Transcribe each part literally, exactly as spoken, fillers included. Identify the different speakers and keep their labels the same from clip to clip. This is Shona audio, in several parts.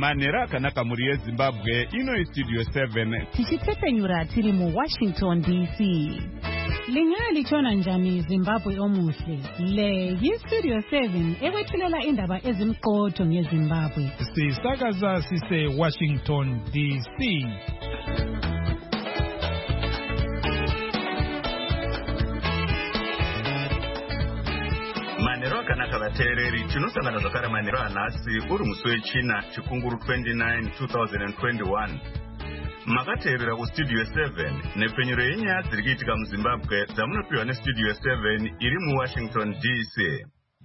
Speaker 1: manhero akanaka mhuri yezimbabwe. Ino Studio seven
Speaker 2: tichitsepenyura tiri mu Washington D C. Linyaya lichona njani Zimbabwe omuhle? Le yi-Studio seven ekwethulela indaba ezimqotho ngeZimbabwe.
Speaker 3: Sisakaza sise Washington D C.
Speaker 1: Manhero akanaka vateereri, tinosangana zvakare manhero anhasi uri musi wechina chikunguru twenty-nine two thousand twenty-one. Makateerera kustudio seven nepfenyuro yenyaya dziri kuitika muZimbabwe dzamunopiwa nestudio seven iri muWashington D C.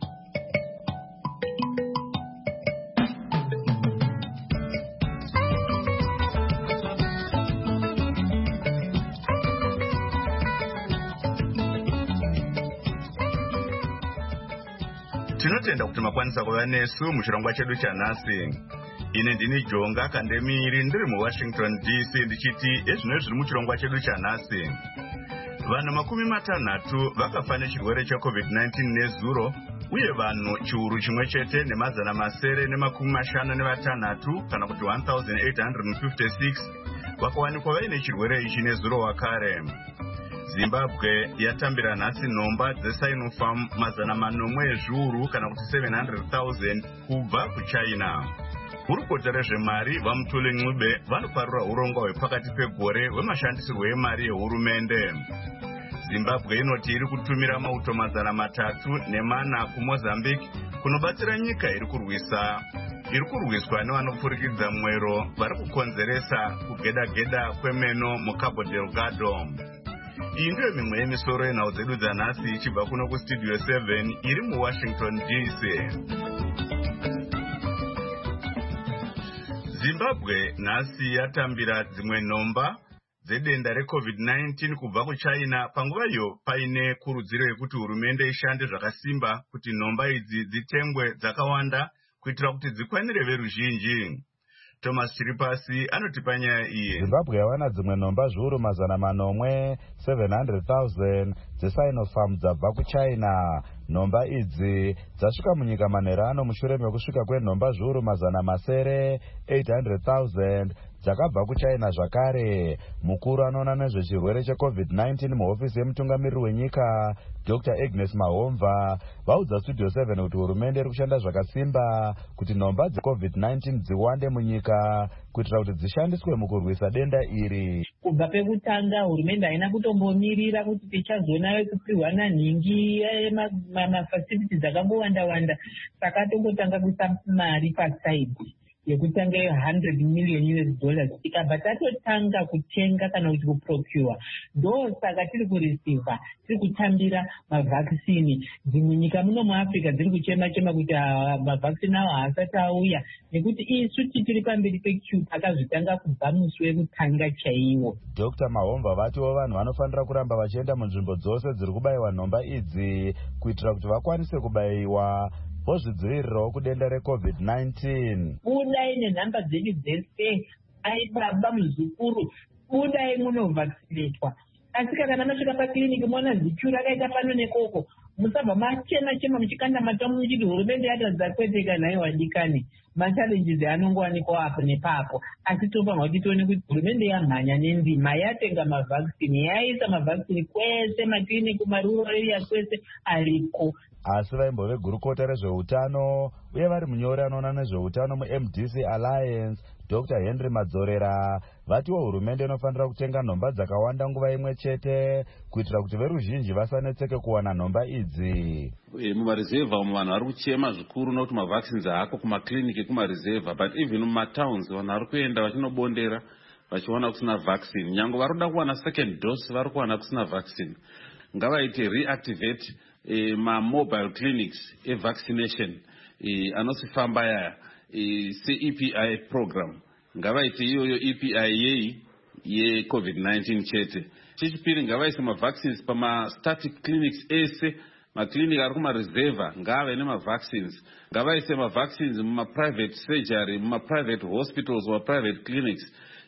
Speaker 1: Tinotenda kuti makwanisa kuva nesu muchirongwa chedu chanhasi. Ine ndini Jonga Kandemiri ndiri muWashington D C ndichiti ezvino zviri muchirongwa chedu chanhasi. Vanhu makumi matanhatu vakafa nechirwere checovid nineteen nezuro, uye vanhu chiuru chimwe chete nemazana masere nemakumi mashanu nevatanhatu kana kuti one thousand eight hundred fifty-six vakawanikwa vaine chirwere ichi nezuro wakare. Zimbabwe yatambira nhasi nhomba dzeSinopharm mazana manomwe ezviuru kana kuti seven hundred thousand kubva kuChina. Gurukota rezvemari vaMutule Ncube vanoparura urongwa hwepakati pegore hwemashandisirwo emari yehurumende. Zimbabwe inoti iri kutumira mauto mazana matatu nemana kuMozambique kunobatsira nyika iri kurwisa iri kurwiswa nevanopfurikidza mwero vari kukonzeresa kugeda-geda kwemeno muCabo Delgado. Iyi ndiyo mimwe yemisoro yenhau dzedu dzanhasi ichibva kuno kustudio seven iri muWashington D C. Zimbabwe nhasi yatambira dzimwe nhomba dzedenda recovid nineteen kubva kuChina, panguva iyo paine kurudziro yekuti hurumende ishande zvakasimba kuti nhomba idzi dzitengwe dzakawanda kuitira kuti dzikwanire veruzhinji. Thomas Chiripasi anotipa nyaya iyi.
Speaker 4: Zimbabwe yawana dzimwe nhomba zviuru mazana manomwe seven hundred thousand dzeSinopharm dzabva kuChina. Nhomba idzi dzasvika munyika manhero ano mushure mekusvika kwenhomba zviuru mazana masere eight hundred thousand dzakabva kuChina zvakare. Mukuru anoona nezvechirwere checovid nineteen muhofisi yemutungamiriri wenyika Doctor Agnes Mahomva vaudza Studio seven kuti hurumende iri kushanda zvakasimba kuti nhomba dzecovid nineteen dziwande munyika kuitira kuti dzishandiswe mukurwisa denda iri.
Speaker 5: Kubva pekutanga hurumende haina kutombomirira kuti tichazoona kupihwa nanhingi mafacilities dzakangowanda-wanda, saka tongotanga kuisa mari pasaidi yekutanga one hundred million U S dollars tikabva tatotanga kutenga kana kuti kuprocure. Ndo saka tiri kureceiva, tiri kutambira mavhakisini. Dzimwe nyika muno muAfrica dziri kuchema-chema kuti mavhakisini avo haasati auya, nekuti isu tiri pamberi pequeue akazvitanga kubva musi wekutanga chaiwo.
Speaker 4: Doctor Mahomva vatiwo vanhu vanofanira kuramba vachienda munzvimbo dzose dziri kubayiwa nhomba idzi kuitira kuti vakwanise kubayiwa vozvidzivirirawo kudenda recovid nineteen.
Speaker 5: Budai nenhamba dzedu dzese, ai baba muzukuru, budai munovhakisinetwa. Asi kana masvika pakiriniki muona zichu rakaita pano nekoko, musabva machema-chema muchikanda matamu muchiti hurumende yatadza kwete kana iwa dikani. Machallenges anongowanikwa apo nepapo, asi tofanirwa kuti tione kuti hurumende yamhanya nendima, yatenga mavhakisini, yaisa mavhakisini kwese, makiriniki, marural area kwese ariko.
Speaker 4: Asi vaimbove gurukota rezveutano uye vari munyori anoona nezveutano muM D C Alliance Doctor Henry Madzorera vatiwo hurumende inofanira kutenga nhomba dzakawanda nguva imwe chete kuitira kuti veruzhinji vasanetseke kuwana nhomba idzi.
Speaker 6: Mumarizevha umu vanhu vari kuchema zvikuru nokuti mavhakisini haako kumakliniki kumarizevha, but even mumatowns vanhu vari kuenda vachinobondera vachiwana kusina vhakisini. Nyange vari kuda kuwana second dose vari kuwana kusina vhakisini. Ngavaite reactivate E, ma-mobile clinics e-vaccination e, anosifamba yaya e, se-E P I program. Ngavaite iyoyo E P I yeyi ye-covid nineteen chete. Chechipiri ngavaise ma-vaccines pama-static clinics ese, ma-clinic ari kumareserva ngave nema-vaccines. Ngavaise ma-vaccines muma-private surgery, muma-private hospitals, muma-private clinics.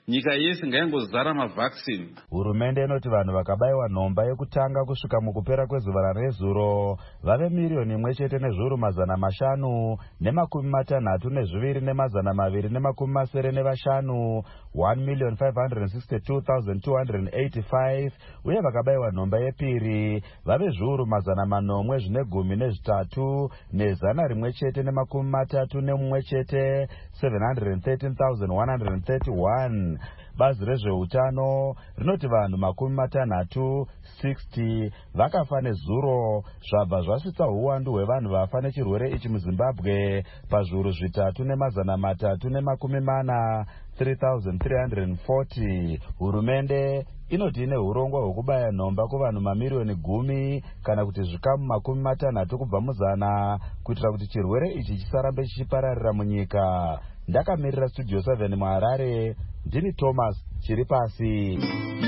Speaker 6: nyika yese ngaingozara mavhaccine.
Speaker 4: Hurumende inoti vanhu vakabayiwa nhomba yekutanga kusvika mukupera kwezuva rezuro vave miriyoni imwe chete nezviuru mazana mashanu nemakumi matanhatu nezviviri nemazana maviri nemakumi masere nevashanu one million five hundred sixty-two thousand two hundred eighty-five uye vakabayiwa nhomba yepiri vave zviuru mazana manomwe zvine gumi nezvitatu nezana rimwe chete nemakumi matatu nemumwe chete seven hundred thirteen thousand one hundred thirty-one. Bazi rezveutano rinoti vanhu makumi matanhatu sixty vakafa nezuro zvabva zvasvitsa uwandu hwevanhu vafa nechirwere ichi muZimbabwe pazviuru zvitatu nemazana matatu nemakumi mana three thousand three hundred forty. Hurumende inoti ine urongwa hwekubaya nhomba kuvanhu mamiriyoni gumi kana kuti zvikamu makumi matanhatu kubva muzana kuitira kuti chirwere ichi chisarambe chichipararira munyika. Ndakamirira studio seven muHarare, ndini Thomas Chiripasi.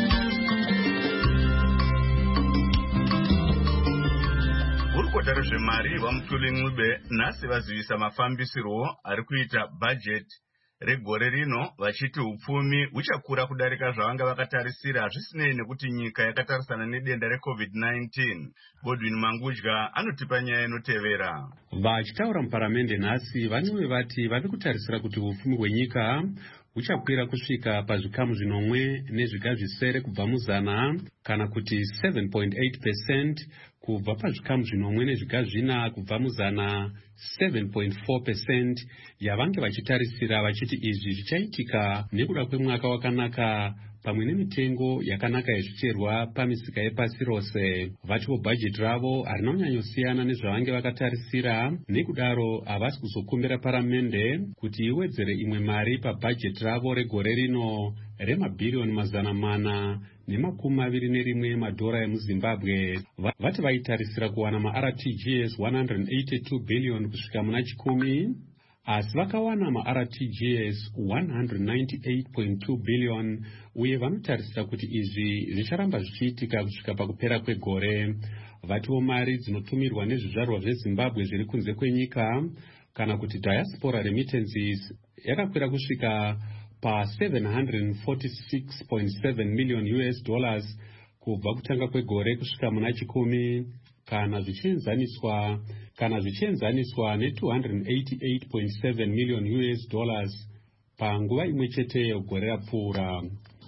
Speaker 1: Gurukota rezvemari vaMutuli Ncube nhasi vazivisa mafambisirwo ari kuita bhajeti regore rino vachiti upfumi huchakura kudarika zvavanga vakatarisira zvisinei nekuti nyika yakatarisana nedenda recovid nineteen. Godwin Mangudya anotipa nyaya inotevera.
Speaker 7: Vachitaura muparamende nhasi vanwe vati vari kutarisira kuti upfumi hwenyika huchakwira kusvika pazvikamu zvinomwe nezviga zvisere kubva muzana kana kuti seven point eight percent kubva pazvikamu zvinomwe nezviga zvina kubva muzana seven point four percent yavange vachitarisira vachiti izvi zvichaitika nekuda kwemwaka wakanaka pamwe nemitengo yakanaka yezvicherwa pamisika yepasi rose. Vatiwo bhajeti ravo harina kunyanyosiyana nezvavange vakatarisira, nekudaro havasi kuzokumbira paramende kuti iwedzere imwe mari pabhajeti ravo regore rino remabhiriyoni mazana mana nemakumi maviri nerimwe madhora emuZimbabwe. Vati vaitarisira kuwana ma-R T G S one hundred eighty-two billion kusvika muna chikumi, asi vakawana ma-R T G S one hundred ninety-eight point two billion uye vanotarisira kuti izvi zvicharamba zvichiitika kusvika pakupera kwegore. Vatiwo mari dzinotumirwa nezvizvarwa zveZimbabwe zviri kunze kwenyika kana kuti diaspora remittances yakakwira kusvika pa seven hundred forty-six point seven million U S dollars kubva kutanga kwegore kusvika muna chikumi kana zvichienzaniswa kana zvichienzaniswa ne two hundred eighty-eight point seven million U S dollars panguva imwe chete yegore rapfuura.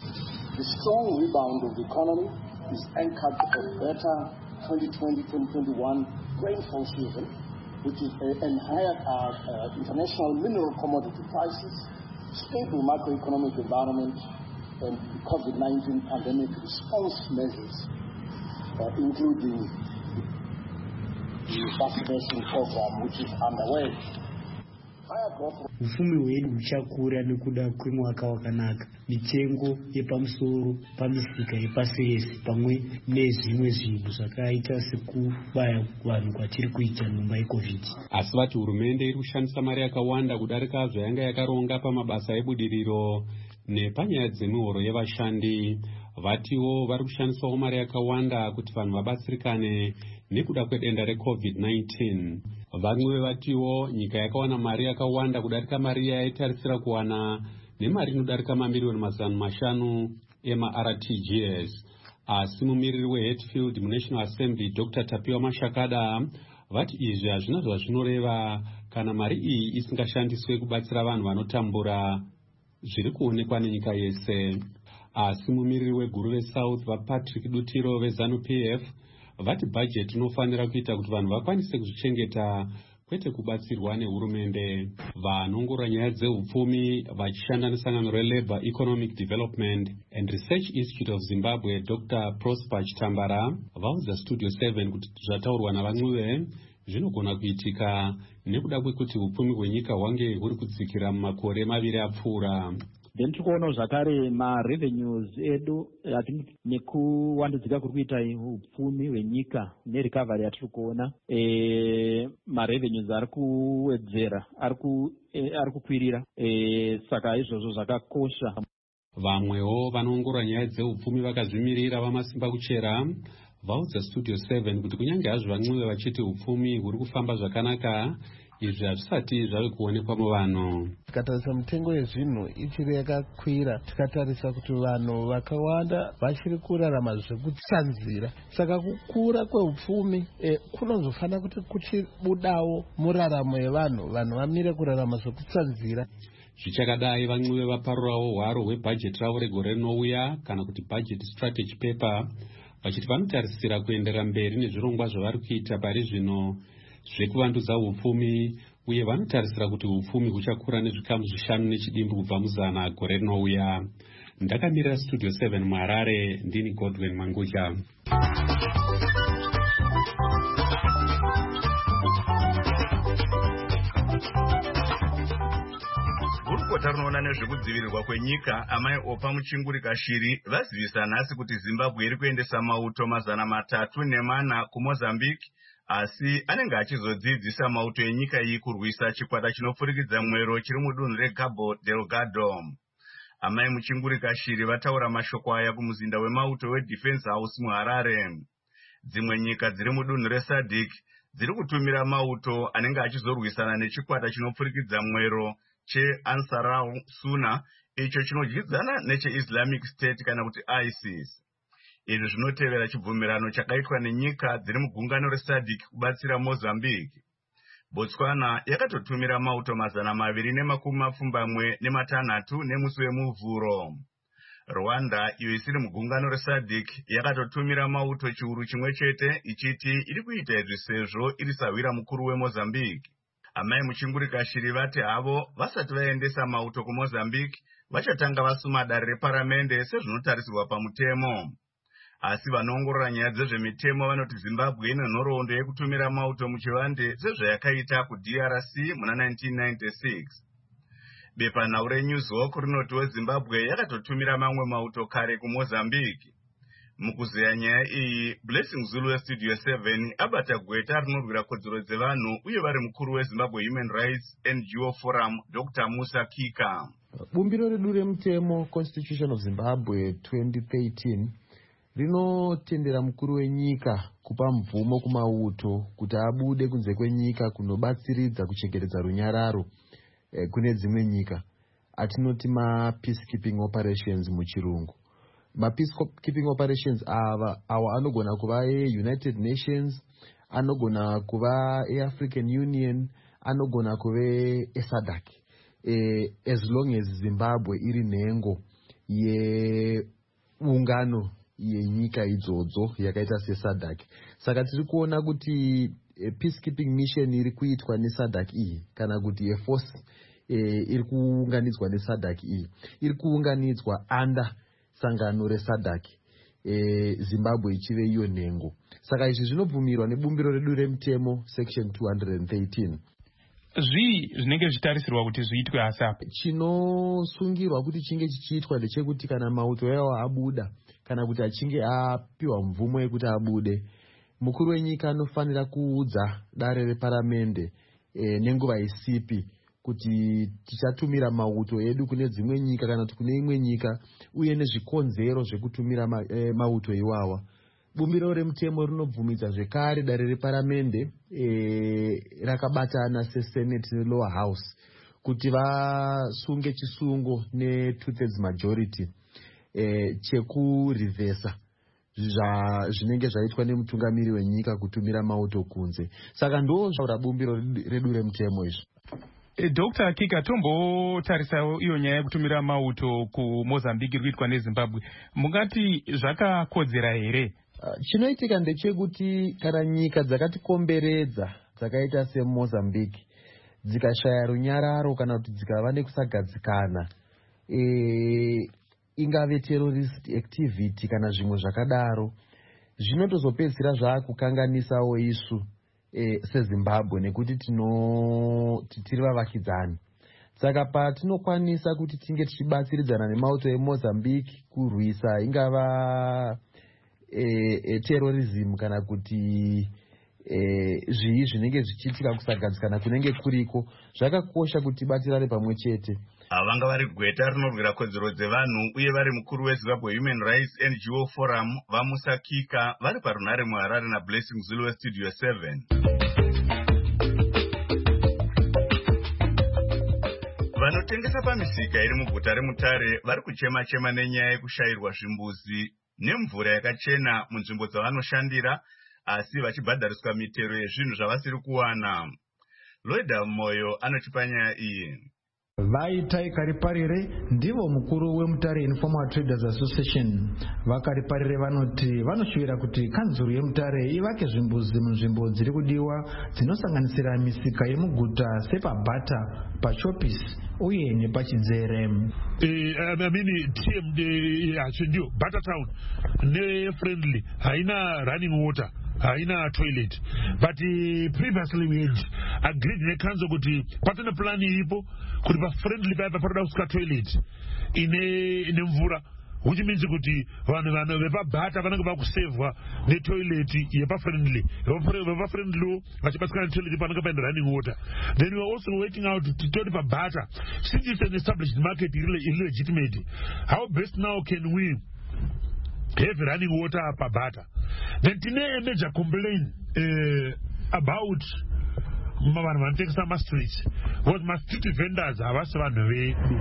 Speaker 8: The strong rebound of the economy is anchored on better twenty twenty to twenty twenty-one rainfall season, which is uh, and higher uh, uh, international mineral commodity prices, stable macroeconomic environment, and COVID nineteen pandemic response measures, uh, including the vaccination program which is underway.
Speaker 9: Ufumi hwedu huchakura nekuda kwemwaka wakanaka, mitengo yepamusoro pamisika yepasi rese pamwe nezvimwe zvinhu zvakaita sekubaya vanhu kwatiri kuita nhomba yeCovid.
Speaker 7: Asi vati hurumende iri kushandisa mari yakawanda kudarika zvayanga yakaronga pamabasa ebudiriro nepanyaya dzemihoro yevashandi. Vatiwo vari kushandisawo mari yakawanda kuti vanhu vabatsirikane nekuda kwedenda reCovid nineteen. Vamwe vatiwo nyika yakawana mari yakawanda kudarika mari yaitarisira kuwana nemari inodarika mamiliyoni mazana mashanu ema-R T G S. Asi mumiriri weHatfield muNational Assembly Doctor Tapiwa Mashakada vati izvi hazvina zvazvinoreva kana mari iyi isingashandiswe kubatsira vanhu vanotambura zviri kuonekwa nenyika yese. Asi mumiriri weguru reSouth vaPatrick Dutiro veZANU P F vati bhajeti inofanira kuita kuti vanhu vakwanise kuzvichengeta kwete kubatsirwa nehurumende. Vanongora nyaya dzeupfumi vachishanda nesangano reLabour Economic Development and Research Institute of Zimbabwe Doctor Prosper Chitambara vaudza Studio seven kuti zvataurwa navamwewe zvinogona kuitika nekuda kwekuti upfumi hwenyika hwange huri kudzikira mumakore maviri apfuura.
Speaker 10: Then tikuona zvakare ma-revenues edu nekuwandudzika kuri kuita upfumi hwenyika nerecovery yatiri kuona, e, ma-revenues ari kuwedzera ari kukwirira, e, saka izvozvo zvakakosha.
Speaker 7: Vamwewo vanoongorora nyaya dzeupfumi vakazvimirira vamasimba kuchera vaudza Studio seven kuti kunyange hazvo vamwe vachiti upfumi huri kufamba zvakanaka, izvi hazvisati zvave kuonekwa muvanhu.
Speaker 11: Tikatarisa mitengo yezvinhu ichiri yakakwira, tikatarisa kuti vanhu vakawanda vachiri kurarama zvekutsanzira, saka kukura kweupfumi e, kunozofanira kuti kuchibudawo muraramo yevanhu, vanhu vamire kurarama zvekutsanzira.
Speaker 7: Zvichakadai vamwe vaparurawo hwaro hwebhajeti ravo regore rinouya kana kuti budget strategy paper, vachiti vanotarisira kuendera mberi nezvirongwa zvavari kuita pari zvino zvekuvandudza upfumi, uye vanotarisira kuti upfumi huchakura nezvikamu zvishanu nechidimbu kubva muzana gore rinouya. Ndakamirira Studio seven muHarare, ndini Godwin Manguja.
Speaker 1: Gurukota rinoona nezvekudzivirirwa kwenyika amai opa muchingurika shiri vazivisa nhasi kuti Zimbabwe iri kuendesa mauto mazana matatu nemana kuMozambique, asi anenge achizodzidzisa mauto enyika iyi kurwisa chikwata chinopfurikidza mwero chiri mudunhu reCabo Delgado. Amai muchingurika shiri vataura mashoko aya kumuzinda wemauto weDefense House muHarare. Dzimwe nyika dziri mudunhu reSADC dziri kutumira mauto anenge achizorwisana nechikwata chinopfurikidza mwero cheAnsarul Suna, icho chinodyidzana necheIslamic State kana kuti ISIS. Izvi zvinotevera chibvumirano chakaitwa nenyika dziri mugungano reSADC kubatsira Mozambique. Botswana yakatotumira mauto mazana maviri nemakumi mapfumbamwe nematanhatu nemusi wemuvhuro. Rwanda, iyo isiri mugungano reSADC, yakatotumira mauto chiuru chimwe chete ichiti iri kuita izvi sezvo iri sawira mukuru weMozambique. Amai muchingurika shiri vati havo vasati vaendesa mauto kuMozambique vachatanga vasuma dare reparamende sezvinotarisirwa pamutemo. Asi vanoongorora nyaya dzezvemitemo vanoti Zimbabwe ine nhoroondo yekutumira mauto muchivande sezvayakaita kuD R C muna nineteen ninety-six. Bepanhau reNewsHawk rinotiwo Zimbabwe yakatotumira mamwe mauto kare kuMozambique. Mukuzeya nyaya iyi, Blessing Zulu weStudio seven abata gweta rinorwira kodzero dzevanhu uye vari mukuru weZimbabwe Human Rights N G O Forum Doctor Musa Kika.
Speaker 12: Bumbiro redu remutemo Constitution of Zimbabwe twenty thirteen rinotendera mukuru wenyika kupa mvumo kumauto kuti abude kunze kwenyika kunobatsiridza kuchengetedza runyararo eh, kune dzimwe nyika atinoti ma peacekeeping operations muchirungu. Ma peacekeeping operations ava awa anogona kuva United Nations, anogona kuva African Union, anogona kuve SADC, eh, as long as Zimbabwe iri nhengo yeungano yenyika idzodzo yakaita seSADC. Saka tiri kuona kuti eh, peacekeeping mission iri kuitwa neSADC iyi kana kuti yeforce eh, iri kuunganidzwa neSADC iyi iri kuunganidzwa under sangano reSADC, eh, Zimbabwe ichive iyo nhengo. Saka izvi zvinobvumirwa nebumbiro redu remutemo section two hundred thirteen.
Speaker 3: Zvii zvinenge zvitarisirwa kuti zviitwe hasi apa?
Speaker 12: Chinosungirwa kuti chinge chichiitwa ndechekuti kana mauto yawo abuda kana kuti achinge apiwa mvumo yekuti abude, mukuru wenyika anofanira kuudza dare reparamende e, nenguva isipi kuti tichatumira mauto edu kune dzimwe nyika kana kuti kune imwe nyika uye nezvikonzero zvekutumira ma, e, mauto iwawa. Bumbiro remutemo rinobvumidza zvekare dare reparamende e, rakabatana seSenate neLower House kuti vasunge chisungo ne two-thirds majority e, chekurivhesa zvinenge zvaitwa nemutungamiri wenyika kutumira mauto kunze. Saka ndo zvaura bumbiro redu remutemo izvi.
Speaker 3: E, Doctor Kika, tombotarisa iyo nyaya yekutumira mauto kuMozambique iri kuitwa neZimbabwe, mungati zvakakodzera here?
Speaker 12: Chinoitika ndechekuti kana nyika dzakatikomberedza dzakaita seMozambique dzikashaya runyararo kana kuti dzikava nekusagadzikana, e, ingave terrorist activity kana zvimwe zvakadaro, zvinotozopedzisira zvaakukanganisawo isu e, seZimbabwe nekuti tino tiri vavakidzani. Saka patinokwanisa kuti tinge tichibatsiridzana nemauto eMozambique kurwisa ingava e, e, terrorism kana kuti e, zvii zvinenge zvichiitika kusagadzikana kunenge kuriko, zvakakosha kuti tibatirane pamwe chete.
Speaker 1: Vanga vari gweta rinorwira kodzero dzevanhu uye vari mukuru weZimbabwe Human Rights N G O Forum vaMusa Kika vari parunare muHarare naBlessing Zulu weStudio seven. vanotengesa pamisika iri muguta reMutare vari kuchema chema nenyaya yekushayirwa zvimbuzi nemvura yakachena munzvimbo dzavanoshandira, asi vachibhadhariswa mitero yezvinhu zvavasiri kuwana. Loida Moyo anotipa nyaya iyi.
Speaker 13: Vaitai Kariparire ndivo mukuru weMutare Informal Traders Association. Vakariparire vanoti vanoshuvira kuti kanzuru yeMutare ivake zvimbuzi munzvimbo dziri kudiwa dzinosanganisira misika yemuguta sepabhata, pachopis uye nepachidzere.
Speaker 14: I mean T M D ndio Bata Town ne friendly haina running water, haina toilet, but uh, previously we had agreed ne council kuti patana plan ipo kuti pa friendly pa paroda kuska toilet ine ine mvura, which means kuti vanhu vanhu vepabhata vanenge vakusevwa ne toilet yepa friendly yepa friendly vachibatsika toilet panenge paenda running water. Then we are also working out to tell pabhata, since it's an established market illegitimate, how best now can we have running water pabhata. Then tine a major complaint uh, about vanhu vanotengesa mastreets was mastreet vendors havasi vanhu vedu.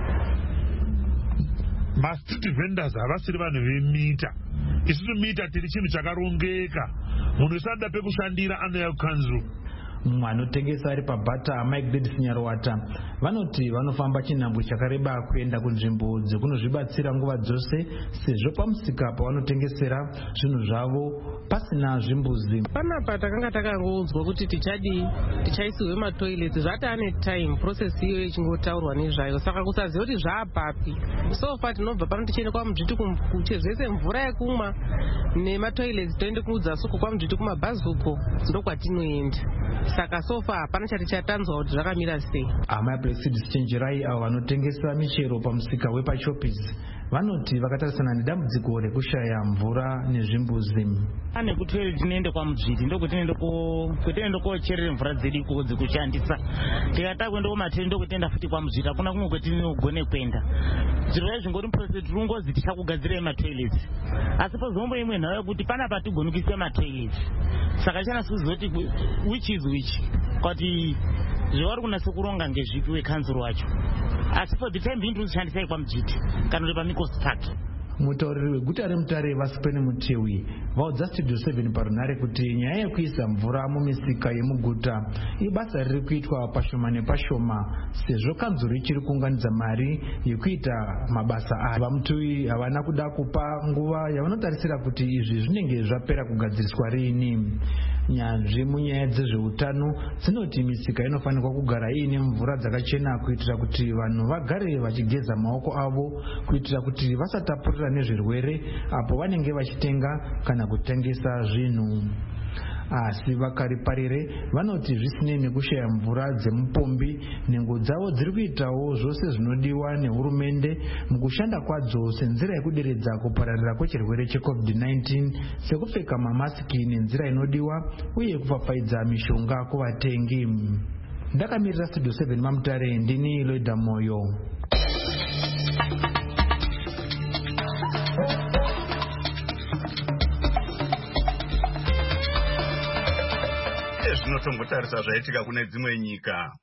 Speaker 14: Mastreet vendors havasiri vanhu vemita. Isusu mita tiri chinhu chakarongeka, munhu usada pekushandira anoya kukanzuru.
Speaker 13: Mumwe anotengesa ari pabhata, Mike Gladys Nyarwata, vanoti vanofamba chinhambwe chakareba kuenda kunzvimbo dzekunozvibatsira nguva dzose, sezvo pamusika pavanotengesera zvinhu zvavo pasina zvimbuzi.
Speaker 15: Panapa takanga takangoudzwa kuti tichadi tichaisirwe matoilets, zvatane time process iyo ichingotaurwa nezvayo, saka kusaziva kuti zvaapapi. So far tinobva pano tichienda kwaMujiti kuchezvese mvura yekumwa nematoilets, toende kudzasuku kwaMujiti kumabhazuko, ndokwatinoenda. Saka sofa hapana chati chatanzwa kuti zvakamira sei. Amai
Speaker 13: Blessed Chenjerai avo vanotengesa michero pamusika wepachopis vanoti vakatarisana nedambudziko rekushaya mvura nezvimbuzi.
Speaker 16: Ane kuti tinoende kwaMujiti ndokutinoende ko kwetinoende kocherera mvura dzedu ikoko dzekushandisa. Tikataka kuenda kuMatende ndokutenda futi kwaMujiti, hakuna kumwe kwetinogone kuenda. Zviro zvingori process rungozi tichakugadzira matoilets. Asi pozombo imwe nhau yekuti pana patigoni kuisa matoilets. Saka chana sizoti which is which. Kwati zvavari kunasa kuronga ngezvipi wekanzuro wacho. Asi for the time being tinoshandisa kwaMujiti kana kuti paMikos Park.
Speaker 13: Mutauriri weguta reMutare Vasipene Mutewi vaudza Studio seven parunhare kuti nyaya yekuisa mvura mumisika yemuguta ibasa riri kuitwa pashoma nepashoma, sezvo kanzuro ichiri kuunganidza mari yekuita mabasa aya. Vamutewi havana kuda kupa nguva yavanotarisira kuti izvi zvinenge zvapera kugadziriswa riini. Nyanzvi munyaya dzezveutano dzinoti misika inofanirwa kugara iine mvura dzakachena kuitira kuti vanhu vagare vachigeza maoko avo, kuitira kuti vasatapurira nezvirwere apo vanenge vachitenga kana kutengesa zvinhu. Asi Vakariparire vanoti zvisinei nekushaya mvura dzemupombi, nhengo dzavo dziri kuitawo zvose zvinodiwa nehurumende mukushanda kwadzo senzira yekuderedza kupararira kwechirwere checovid nineteen, sekupfeka mamasiki nenzira inodiwa uye kupfapfaidza mishonga kuvatengi. Ndakamirira Studio seven maMutare, ndini Loida Moyo.
Speaker 1: Zvinotombotarisa zvaitika kune dzimwe nyika.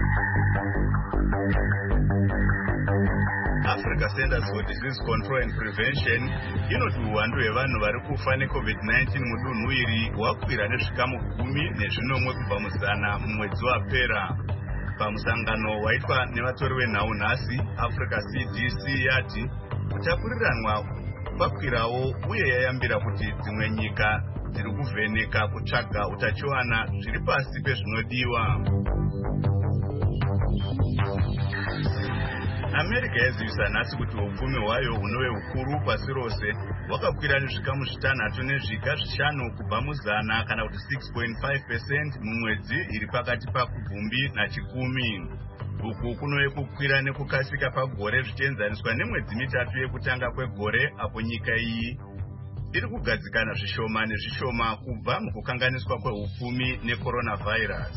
Speaker 1: Africa Centers for Disease Control and Prevention inoti uwandu hwevanhu vari kufa necovid nineteen mudunhu iri hwakwira nezvikamu gumi nezvinomwe kubva muzana mumwedzi wapera. Pamusangano waitwa nevatori venhau nhasi, Africa C D C yati kutapuriranwa kwakwirawo uye yayambira kuti dzimwe nyika dziri kuvheneka kutsvaga utachiwana zviri pasi pezvinodiwa. America yazivisa nhasi kuti upfumi hwayo hunove hukuru pasi rose hwakakwira nezvikamu zvitanhatu nezviga zvishanu kubva muzana kana kuti six point five percent mumwedzi iri pakati pakubvumbi nachikumi. Uku kunove kukwira nekukasika pagore zvichienzaniswa nemwedzi mitatu yekutanga kwegore, apo nyika iyi iri kugadzikana zvishoma nezvishoma kubva mukukanganiswa kwehupfumi necoronavirus.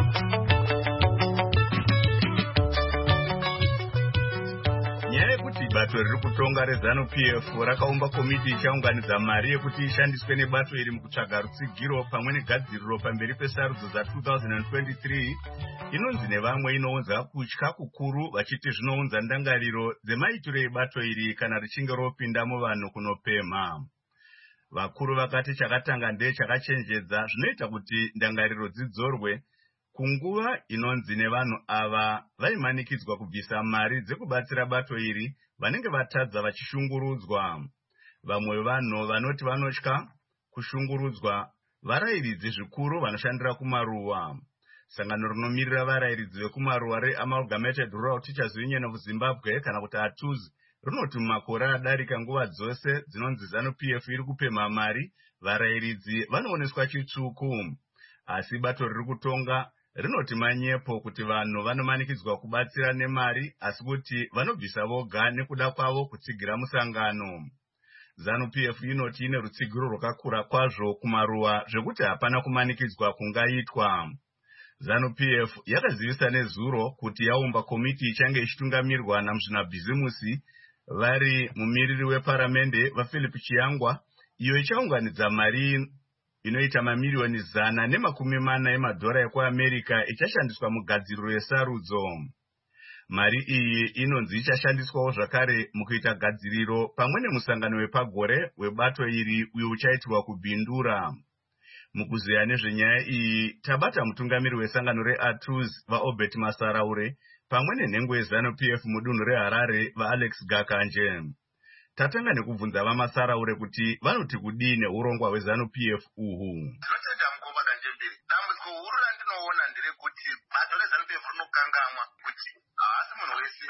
Speaker 1: Nyaya yekuti bato riri kutonga rezanu P F rakaumba komiti ichaunganidza mari yekuti ishandiswe nebato iri mukutsvaga rutsigiro pamwe negadziriro pamberi pesarudzo za-twenty twenty-three inonzi nevamwe inounza kutya kukuru vachiti zvinounza ndangariro dzemaitiro ebato iri kana richinge ropinda muvanhu kunopemha. Vakuru vakati chakatanga ndechakachenjedza zvinoita kuti ndangariro dzidzorwe kunguva inonzi nevanhu ava vaimanikidzwa kubvisa mari dzekubatsira bato iri vanenge vatadza vachishungurudzwa. Vamwe vanhu vanoti vanotya kushungurudzwa varayiridzi zvikuru vanoshandira kumaruwa. Sangano rinomirira varayiridzi vekumaruwa reAmalgamated Rural Teachers Union of Zimbabwe kana kuti A T U Z rinoti mumakore adarika nguva dzose dzinonzi ZANU P F iri kupemha mari varayiridzi vanooneswa chitsvuku. Asi bato riri kutonga rinoti manyepo kuti vanhu vanomanikidzwa kubatsira nemari asi kuti vanobvisa voga nekuda kwavo kutsigira musangano. ZANU P F inoti ine rutsigiro rwakakura kwazvo kumaruwa zvekuti hapana kumanikidzwa kungaitwa. ZANU P F yakazivisa nezuro kuti yaumba komiti ichange ichitungamirwa namuzvinabhizimusi vari mumiriri weparamende vaPhilip Chiyangwa, iyo ichaunganidza mari inoita mamiliyoni zana nemakumi mana emadhora ekuAmerika ichashandiswa mugadziriro yesarudzo. Mari iyi inonzi ichashandiswawo zvakare mukuita gadziriro pamwe nemusangano wepagore webato iri uyo uchaitirwa kubhindura. Mukuziya nezvenyaya iyi tabata mutungamiri wesangano reA T U Z vaObert Masaraure pamwe nenhengo yeZANU P F mudunhu reHarare vaAlex Gakanje. Tatanga nekubvunza vaMasaraure kuti vanoti kudii neurongwa hweZANU P F uhu.
Speaker 17: Tinotenda mukova kanjemberi. Dambudziko huru randinoona nderekuti bato reZANU P F rinokangamwa kuti haasi munhu wese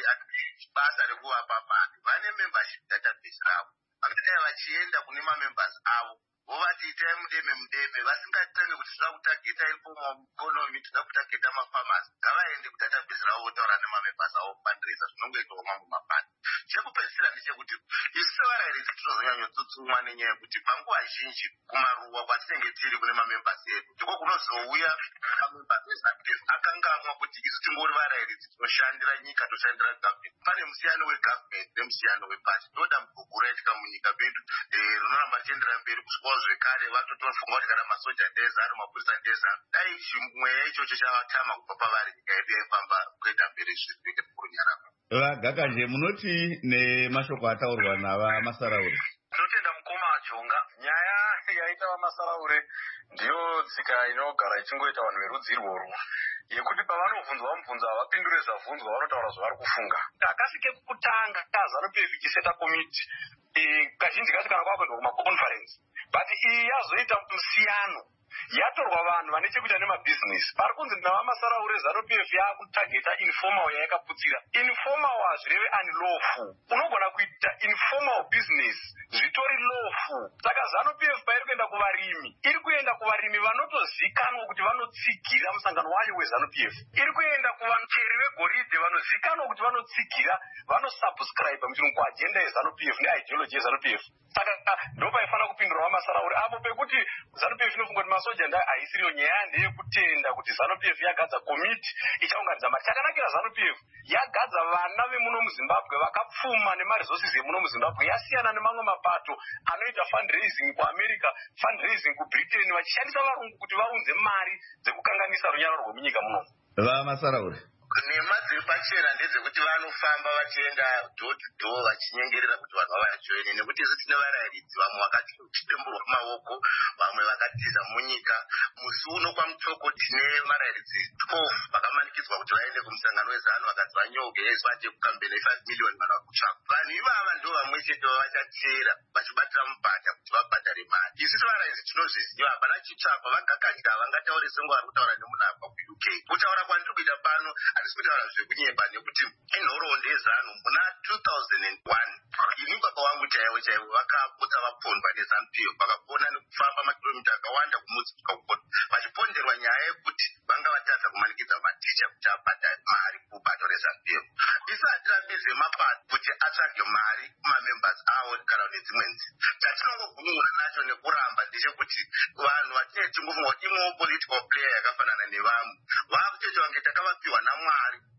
Speaker 17: basa rekuvapa bhandi. Vane membership database ravo. Vangadai vachienda kune mamembers avo vovati itai mudeme mudeme vasingatange kuti tinoda kutageta informal economy, tinoda kutageta mafamasi. Ngavaende kudatabase ravo votaura nemamembers avo kubandirisa zvinongoitwa mamwe mabhandi. Chekupedzisira ndechekuti isu sevarayiridzi tinozonyanyotsutsumwa nenyaya yekuti panguva zhinji kumaruwa kwatinenge tiri kune mamembers edu ndiko kunozouya mamembers eZANU P F akangamwa kuti isu tingori varayiridzi tinoshandira nyika, toshandira government. Pane musiyano wegovernment nemusiyano wepasi. Ndoda mugogoro yaitika munyika medu rinoramba richiendera mberi kusvikawo zvekare vatotofunga kuti kana masoja ndeezanu mapurisa ndeezanu. Dai chimweya ichocho chavatama kubva pavari nyika yedu yaifamba kuenda mberi zvirikuita kurunyarama.
Speaker 1: Vagakanje munoti nemashoko ataurwa nava Masaraure.
Speaker 17: Tinotenda mukoma Jonga. Nyaya yaita vaMasaraure ndiyo tsika inogara ichingoita vanhu verudzi irworwo yekuti pavanovhunzwa mubvunzo havapindure zvabvunzwa, vanotaura zvavari kufunga. Akasike kutanga ZANU P F ichiseta komiti kazhinji kacho kana kwakuendwa kumaconference, but iyi yazoita musiyano yatorwa vanhu vane chekuita nemabhizinesi. Pari kunzi navaMasaraure ZANU P F yakutageta informal yayakaputsira. Informal hazvireve unlawful. Unogona kuita informal business zvitori lawful. Saka ZANU P F pairi kuenda kuvarimi, iri kuenda kuvarimi vanotozikanwa kuti vanotsigira musangano wayo weZANU P F. Iri kuenda kuvancheri vegoridhe vanozikanwa kuti vanotsigira, vanosubscribe muchirungu kuagenda yeZANU P F neideology yeZANU P F. Saka ndopaifanira kupindura vaMasaraure apo pekuti ZANU P F inofunga kuti masoja nda haisiriyo. Nyaya ndeyekutenda kuti ZANU P F yagadza komiti ichaunganidza mari. Chakanakira ZANU P F yagadza vana vemuno muZimbabwe vakapfuma nemaresources emuno muZimbabwe. Yasiyana nemamwe mapato anoita fundraising kuAmerica, fundraising kuBritain vachishandisa varungu kuti vaunze mari dzekukanganisa runyararo rwemunyika muno.
Speaker 1: VaMasaraure
Speaker 17: nema dziri pachena ndedzekuti vanofamba vachienda door to door vachinyengerera kuti vanhu vavajoine, nekuti isu tine varayiridzi vamwe vakati chitemburwa maoko, vamwe vakatiza munyika. Musi uno kwamutoko tine varayiridzi twelve vakamanikidzwa kuti vaende kumusangano weZANU vakati vanyoge yaisvate kukambene five million vanhu vakutsvaka. Vanhu ivava ndo vamwe chete vavachatera vachibatira mubhadha kuti vabhadhare mari. Isu sevarayiridzi tinozviziva hapana chitsvakwa. Vagakanje havangatauri sengu vari kutaura nemunhu abva kuU K. Kutaura kwandiri kuita pano handisi kutaura zvekunyemba nekuti inhoroondo yeZANU muna two thousand one ini baba wangu chaivo chaivo vakapota vapondwa neZANU P F vakapona nekufamba makilomita akawanda kumudzi kusvika vachiponderwa nyaya yekuti vanga vatadza kumanikidza maticha kuti abhadhare mari kubato reZANU P F. Isu hatirambidze mapato kuti atsvage mari kumamembers avo kana nedzimwe nzira. Chatinongogumura nacho nekuramba ndechekuti vanhu vatinenge tingofunga kuti imwewo political player yakafanana nevamwe vakutoti vange takavapiwa naMwari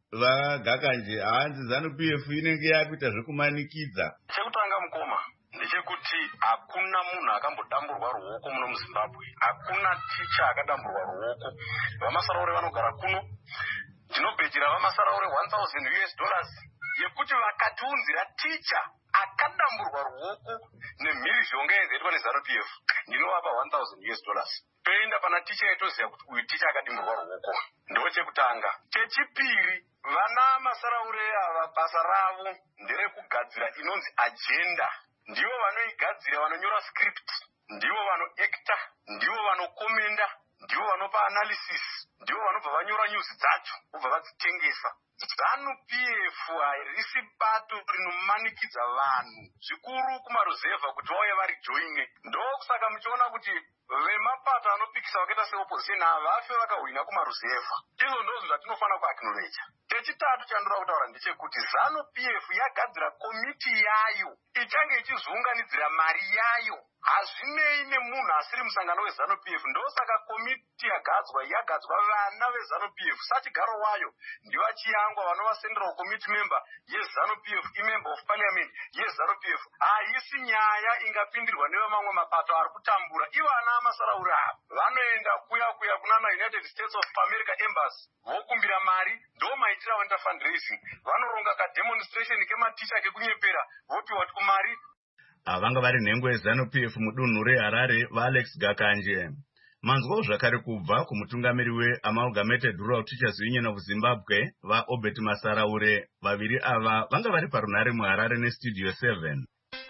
Speaker 1: vagakanje hanzi ZANU-P F inenge yakuita zvekumanikidza.
Speaker 17: Chekutanga mukoma ndechekuti hakuna munhu akambodamburwa ruoko muno muZimbabwe, hakuna ticha akadamburwa ruoko. Vamasaraure vanogara kuno, ndinobhejera vamasaraure one thousand U S dollars yekuti vakatiunzira ticha akadamburwa ruoko nemhirizhonga yaizvaitwa neZANU-P F, ndinovapa one thousand U S dollars. Toenda pana ticha yaitoziva kuti uyu ticha akadimburwa ruoko. Ndo chekutanga. Chechipiri, vana masaraure ava basa ravo nderekugadzira inonzi agenda. Ndivo vanoigadzira, vanonyora script, ndivo vanoacta, ndivo vanokomenda, ndivo vanopa analysis, ndivo vanobva vanyora news dzacho kubva vadzitengesa. ZANU-P F harisi bato rinomanikidza vanhu zvikuru kumaruzevha kuti vauye vari joine. Ndokusaka muchiona kuti vemapato anopikisa vakaita seopposition havafe vakahwina kumaruzevha. Izvo ndozvo zvatinofanira kuacknowledge. Chechitatu chandinoda kutaura ndechekuti ZANU-P F yagadzira komiti yayo ichange ichizounganidzira mari yayo. Hazvinei nemunhu asiri musangano weZANU-P F. Ndosaka komiti yagadzwa yagadzwa vana veZANU-P F. Sachigaro wayo ndivachiyangwa vanova central committee member yeZANU-P F, imember of parliament yeZANU-P F. Haisi nyaya ingapindirwa nevamamwe mapato ari kutambura. Ivana amasaraura ava vanoenda kuya kuya kunana United States of America embassy vokumbira mari, ndo maitira vanoita fundraising. Vanoronga kademonstration kematicha kekunyepera vopiwa kumari.
Speaker 1: Avanga vari nhengo yeZANU-P F mudunhu reHarare vaAlex Gakanje. Manzwawo zvakare kubva kumutungamiri weAmalgamated Rural Teachers Union of Zimbabwe vaObert Masaraure. Vaviri ava vanga vari parunhare muHarare neStudio seven.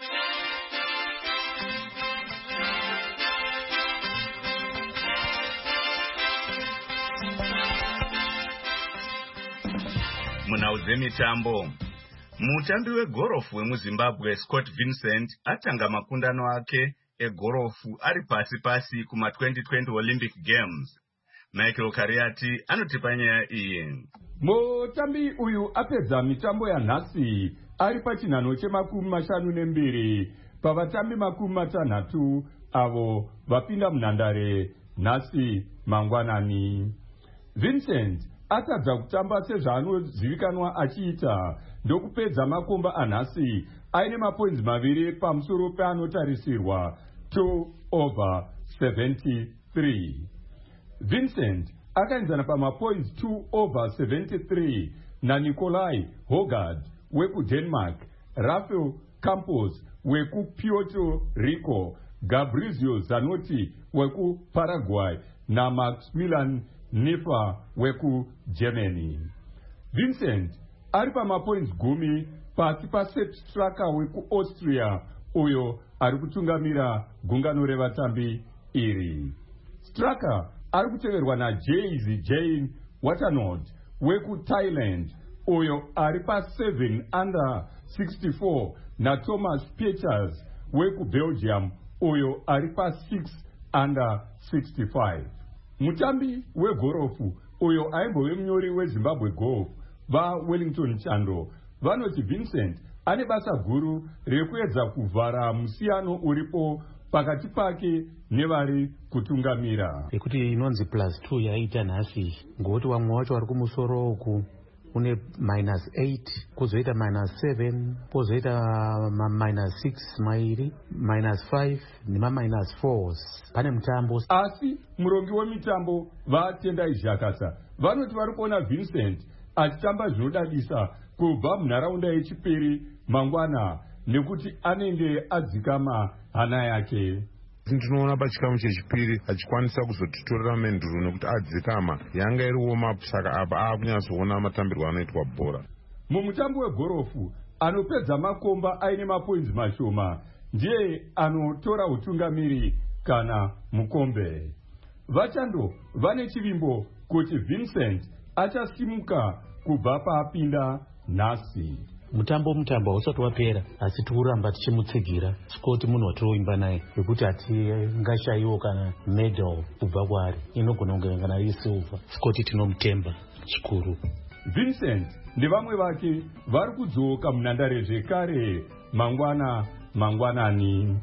Speaker 1: Munhau dzemitambo, mutambi wegorofu wemuZimbabwe Scott Vincent atanga makundano ake egorofu ari pasi pasi kuma twenty twenty Olympic Games. Michael Kariati anotipa nyaya iyi.
Speaker 18: Mutambi uyu apedza mitambo yanhasi ari pachinhano chemakumi mashanu nembiri pavatambi makumi matanhatu avo vapinda munhandare nhasi mangwanani. Vincent atadza kutamba sezvaanozivikanwa achiita ndokupedza makomba anhasi aine mapoints maviri pamusoro peanotarisirwa two over seventy-three. Vincent akaenzana pamapoints two over seventy-three naNikolai Hogard wekuDenmark, Rafael Campos wekuPuerto Rico, Gabrizio Zanotti wekuParaguay naMaximilian Nifa wekuGermany. Vincent ari pamapoints gumi pasi paSepp Straka wekuAustria uyo ari kutungamira gungano revatambi iri. Straka ari kuteverwa naJays Jane Watanabe wekuThailand uyo ari pa7 under sixty-four naThomas Peters wekuBelgium uyo ari pa6 under sixty-five. Mutambi wegorofu uyo aimbove munyori weZimbabwe Golf vaWellington Chando vanoti Vincent ane basa guru rekuedza kuvhara musiyano uripo pakati pake nevari kutungamira.
Speaker 19: Ekuti inonzi plus two yaita nhasi ngokuti wamwe wacho vari kumusoro uku une minus eight, kuzoita minus seven, kuzoita minus six mairi, minus five nema minus fours. Pane mutambo.
Speaker 18: Asi murongi wemitambo vaTendai Zhakasa vanoti vari kuona Vincent achitamba zvinodadisa kubva munharaunda yechipiri mangwana nekuti anenge adzikama hana yake.
Speaker 20: Tinoona pachikamu chechipiri achikwanisa kuzotitorera menduru nekuti adzikama yanga iri warm up, saka apa aakunyatsoona matambirwo anoitwa bhora.
Speaker 18: Mumutambo wegorofu anopedza makomba aine mapoints mashoma ndiye anotora utungamiri kana mukombe. Vachando vane chivimbo kuti Vincent achasimuka kubva paapinda nhasi.
Speaker 19: Mutambo mutambo hausati wapera asi tikuramba tichimutsigira. Scott munhu watiroimba naye yekuti hatingashayiwo kana medal kubva kwaari, inogona kunge kana iri silver. Scott tinomutemba zvikuru.
Speaker 18: Vincent nevamwe vake vari kudzoka munhandare zvekare mangwana mangwanani.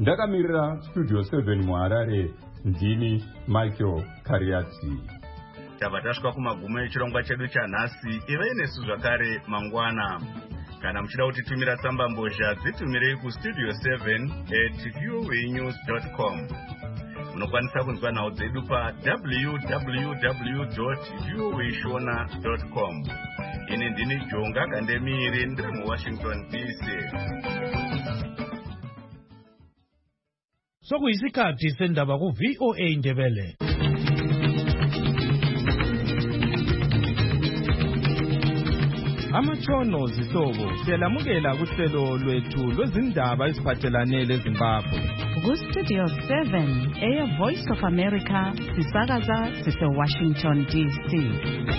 Speaker 18: Ndakamirira Studio seven muHarare, ndini Michael Kariati.
Speaker 1: tabva tasvika kumagumo echirongwa chedu chanhasi. Ivai nesu zvakare mangwana. Kana muchida kutitumira tsamba mbozha dzitumirei kustudio seven at voanews dot com. Munokwanisa kunzwa nhau dzedu pa w w w dot voa shona dot com. Ini ndini Jonga Kandemiri ndiri muWashington D C.
Speaker 21: Sokuyisikhathi sendaba ku V O A Ndebele. Amatshono zihlobo siyalamukela kuhlelo lwethu lwezindaba eziphathelane leZimbabwe.
Speaker 2: Ku-Studio seven, Air Voice of America, sisakaza sise-Washington D C.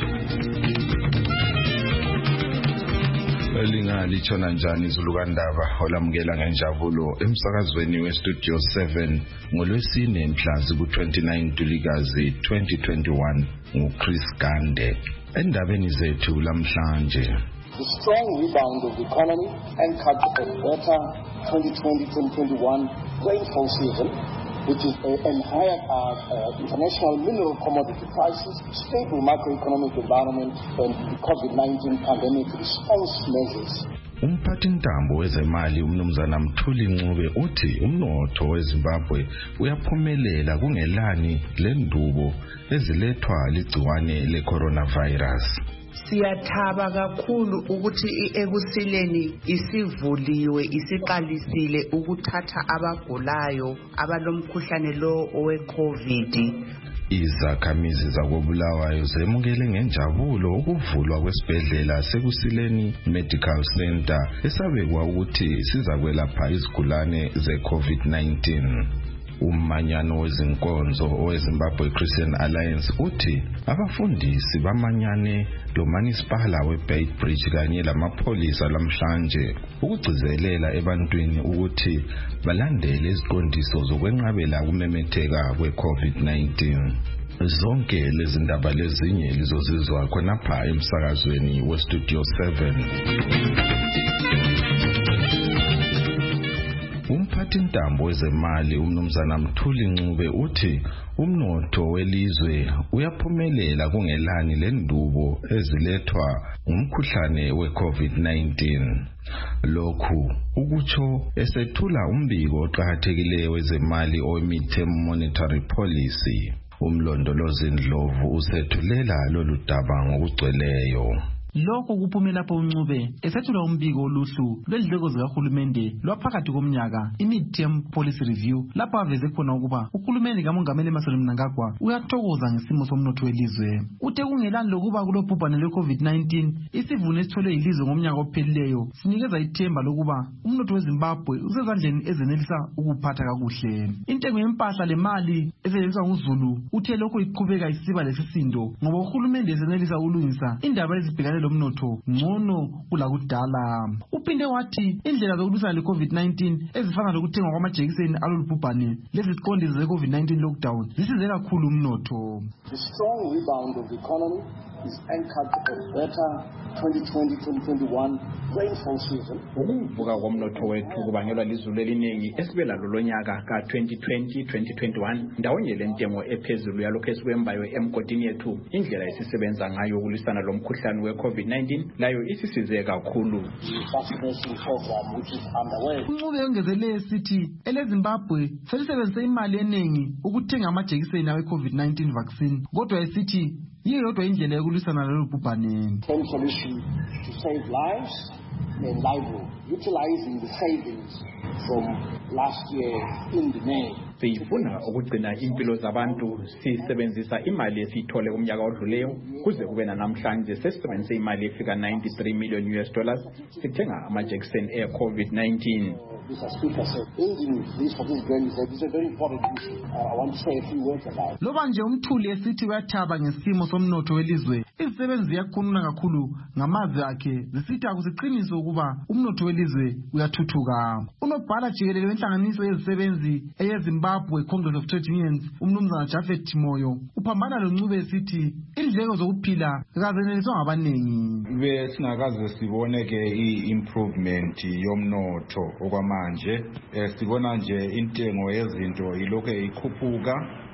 Speaker 22: Lingalithona njani izulukandaba olamukela ngenjabulo emsakazweni weStudio seven ngolwesine mhla ziku-twenty-nine Ntulikazi twenty twenty-one nguChris Gande. Endabeni zethu lamhlanje.
Speaker 8: The strong rebound of the economy anchored a better twenty twenty to twenty twenty-one rainfall season, which is a, and higher uh, uh, international mineral commodity prices, stable macroeconomic environment, and the COVID nineteen pandemic response measures.
Speaker 22: Umphathintambo wezemali umnumzana Mthuli Ncube uthi umnotho weZimbabwe uyaphumelela kungelani lendubo ezilethwa ligciwane le-coronavirus.
Speaker 23: Siyathaba kakhulu ukuthi ekusileni isivuliwe isiqalisile ukuthatha abagulayo abalomkhuhlane lo owe-COVID.
Speaker 22: Izakhamizi zakobulawayo zemukele ngenjabulo ukuvulwa kwesibhedlela sekusileni Medical Center esabekwa ukuthi sizakwelapha izigulane ze-COVID nineteen. Umanyano wezinkonzo oweZimbabwe Christian Alliance uthi abafundisi bamanyane lomanisipala weBeitbridge kanye lamapholisa lamhlanje ukugcizelela ebantwini ukuthi balandele iziqondiso zokwenqabela ukumemetheka kwe-COVID nineteen. Zonke lezi ndaba lezinye lizozizwa khonapha emsakazweni weStudio seven. Umphathintambo wezemali umnumzana Mthuli Ncube uthi umnotho welizwe uyaphumelela kungelani lendubo ezilethwa ngumkhuhlane we-COVID nineteen. Lokhu ukutsho esethula umbiko oqhathekile wezemali owe-Midterm Monetary Policy. Umlondolozi Ndlovu usethulela lolu daba ngokugcweleyo.
Speaker 24: Lokho kuphumela lapho uNcube esethula umbiko oluhlu lwezindleko zikahulumende lwaphakathi komnyaka i-Midterm Policy Review lapho aveze khona ukuba uhulumende kamongameli Emmerson Mnangagwa uyathokoza ngesimo somnotho welizwe. Uthe kungelani lokuba kulobhubhane lwe-COVID nineteen isivuno esitholwe yilizwe ngomnyaka ophelileyo sinikeza ithemba lokuba umnotho weZimbabwe usezandleni ezenelisa ukuphatha kakuhle. Intengo yempahla lemali esetshenziswa nguZulu uthe lokho iqhubeka isiba lesisindo ngoba uhulumende ezenelisa ukulungisa indaba ezibhekane lomnotho ngcono kulakudala. Uphinde wathi indlela zokulwisana le-COVID nineteen ezifana lokuthengwa kwamajekiseni alolubhubhane lezi ziqondiso ze-COVID nineteen lockdown zisize kakhulu umnotho.
Speaker 8: The strong rebound of the economy is anchored a better twenty twenty to twenty twenty-one rainfall season.
Speaker 25: Ukuvuka komnotho wethu kubangelwa lizulu eliningi esibe lalo lonyaka ka twenty twenty to twenty twenty-one ndawonye lentengo ephezulu yalokho esikwembayo emgodini yethu. Indlela esisebenza ngayo ukulwisana lomkhuhlane we-COVID nineteen layo isisize kakhulu.
Speaker 24: Uncube yongezele esithi eleZimbabwe selisebenzise imali eningi ukuthenga amajekiseni awe-COVID nineteen vaccine kodwa esithi yiyo yodwa indlela yokulwisana lolu bhubhane.
Speaker 8: Same solution to save lives and livelihood, utilizing the savings from last year in the May.
Speaker 25: Sifuna ukugcina impilo zabantu sisebenzisa imali esiyithole kumnyaka odluleyo kuze kube namhlanje sesisebenzise imali efika ninety-three million U S dollars sithenga amajekiseni e-COVID nineteen.
Speaker 8: Mister Speaker said, ending this for this grand is a very important issue. I want to say a few words about it.
Speaker 24: Loba nje umthuli esithi uyathaba ngesimo somnotho welizwe, izisebenzi ziyakhuluma kakhulu ngamazwi akhe zisithi akusiqiniso ukuba umnotho welizwe uyathuthuka. Unobhala jikelele wenhlanganiso yezisebenzi eyeZimbabwe Congress of Trade Unions umnumzana Japhet Moyo uphambana loNcube esithi indleko zokuphila kazeneliswa ngabanengi.
Speaker 26: Besingakaze sibone ke i-improvement yomnotho okwamanje, sibona nje intengo yezinto ilokho ikhuphuka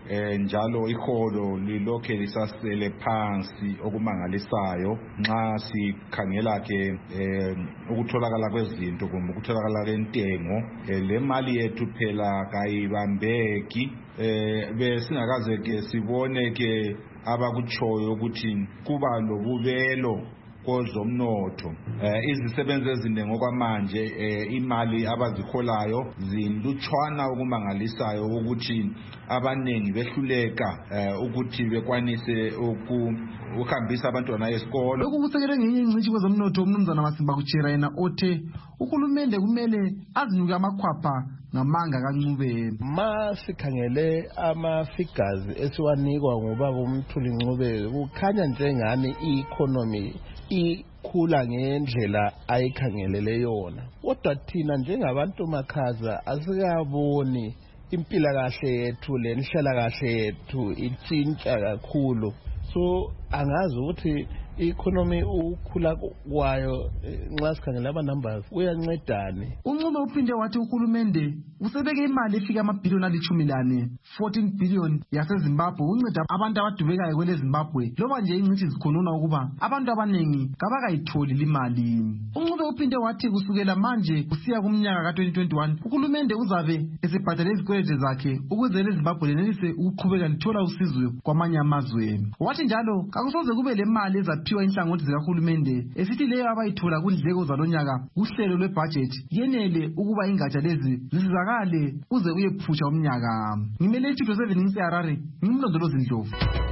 Speaker 26: eh njalo iholo lilokhe lisasele phansi okumangalisayo nxa sikhangela ke eh ukutholakala kwezinto kumbe ukutholakala kwentengo le mali yethu phela kayibambeki eh besingakaze ke sibone ke abakutshoyo ukuthi kuba lobubelo kozomnotho eh izisebenzi eziningi okwamanje eh imali abaziholayo zinlutshwana okumangalisayo ukuthi abanengi behluleka eh ukuthi bekwanise ukuhambisa abantwana esikolo.
Speaker 24: Lokhu kusekele ngenye ingcishi kwezomnotho umnumzana Masimba Kuchera yena othe uhulumende kumele azinuke amakhwapha ngamanga kaNcube.
Speaker 4: Masikhangele ama figures esiwanikwa ngobaba uMthuli Ncube kukhanya njengani i-economy ikhula ngendlela ayikhangelele yona, kodwa thina njengabantu makhaza asikaboni impilakahle yethu lenhlalakahle yethu itshintsha kakhulu. So angazi ukuthi i-economy ukhula kwayo nxa sikhangela ama numbers kuyancedani.
Speaker 24: uNcube uphinde wathi uhulumende usebeke imali efika amabhiliyoni alithumi lane fourteen billion yaseZimbabwe unceda abantu abadubekayo kwele Zimbabwe, loba nje ingcithi zikhonona ukuba abantu abanengi kabakayitholi limali. uNcube uphinde wathi kusukela manje kusiya kumnyaka ka twenty twenty-one uhulumende uzabe esebhadala izikweletu zakhe ukuze leZimbabwe lenelise ukuqhubeka lithola usizo kwamanye amazwe. Wathi njalo kakusoze kube le mali ezaphiwa inhlangothi zikahulumende esithi leyo abayithola kundleko zalonyaka uhlelo lwebudget yenele ukuba ingatsha lezi zisizakale uze uyephusha umnyaka. Ngimele istudio seven ngiseHarare, ngimlondolozi Ndlovu.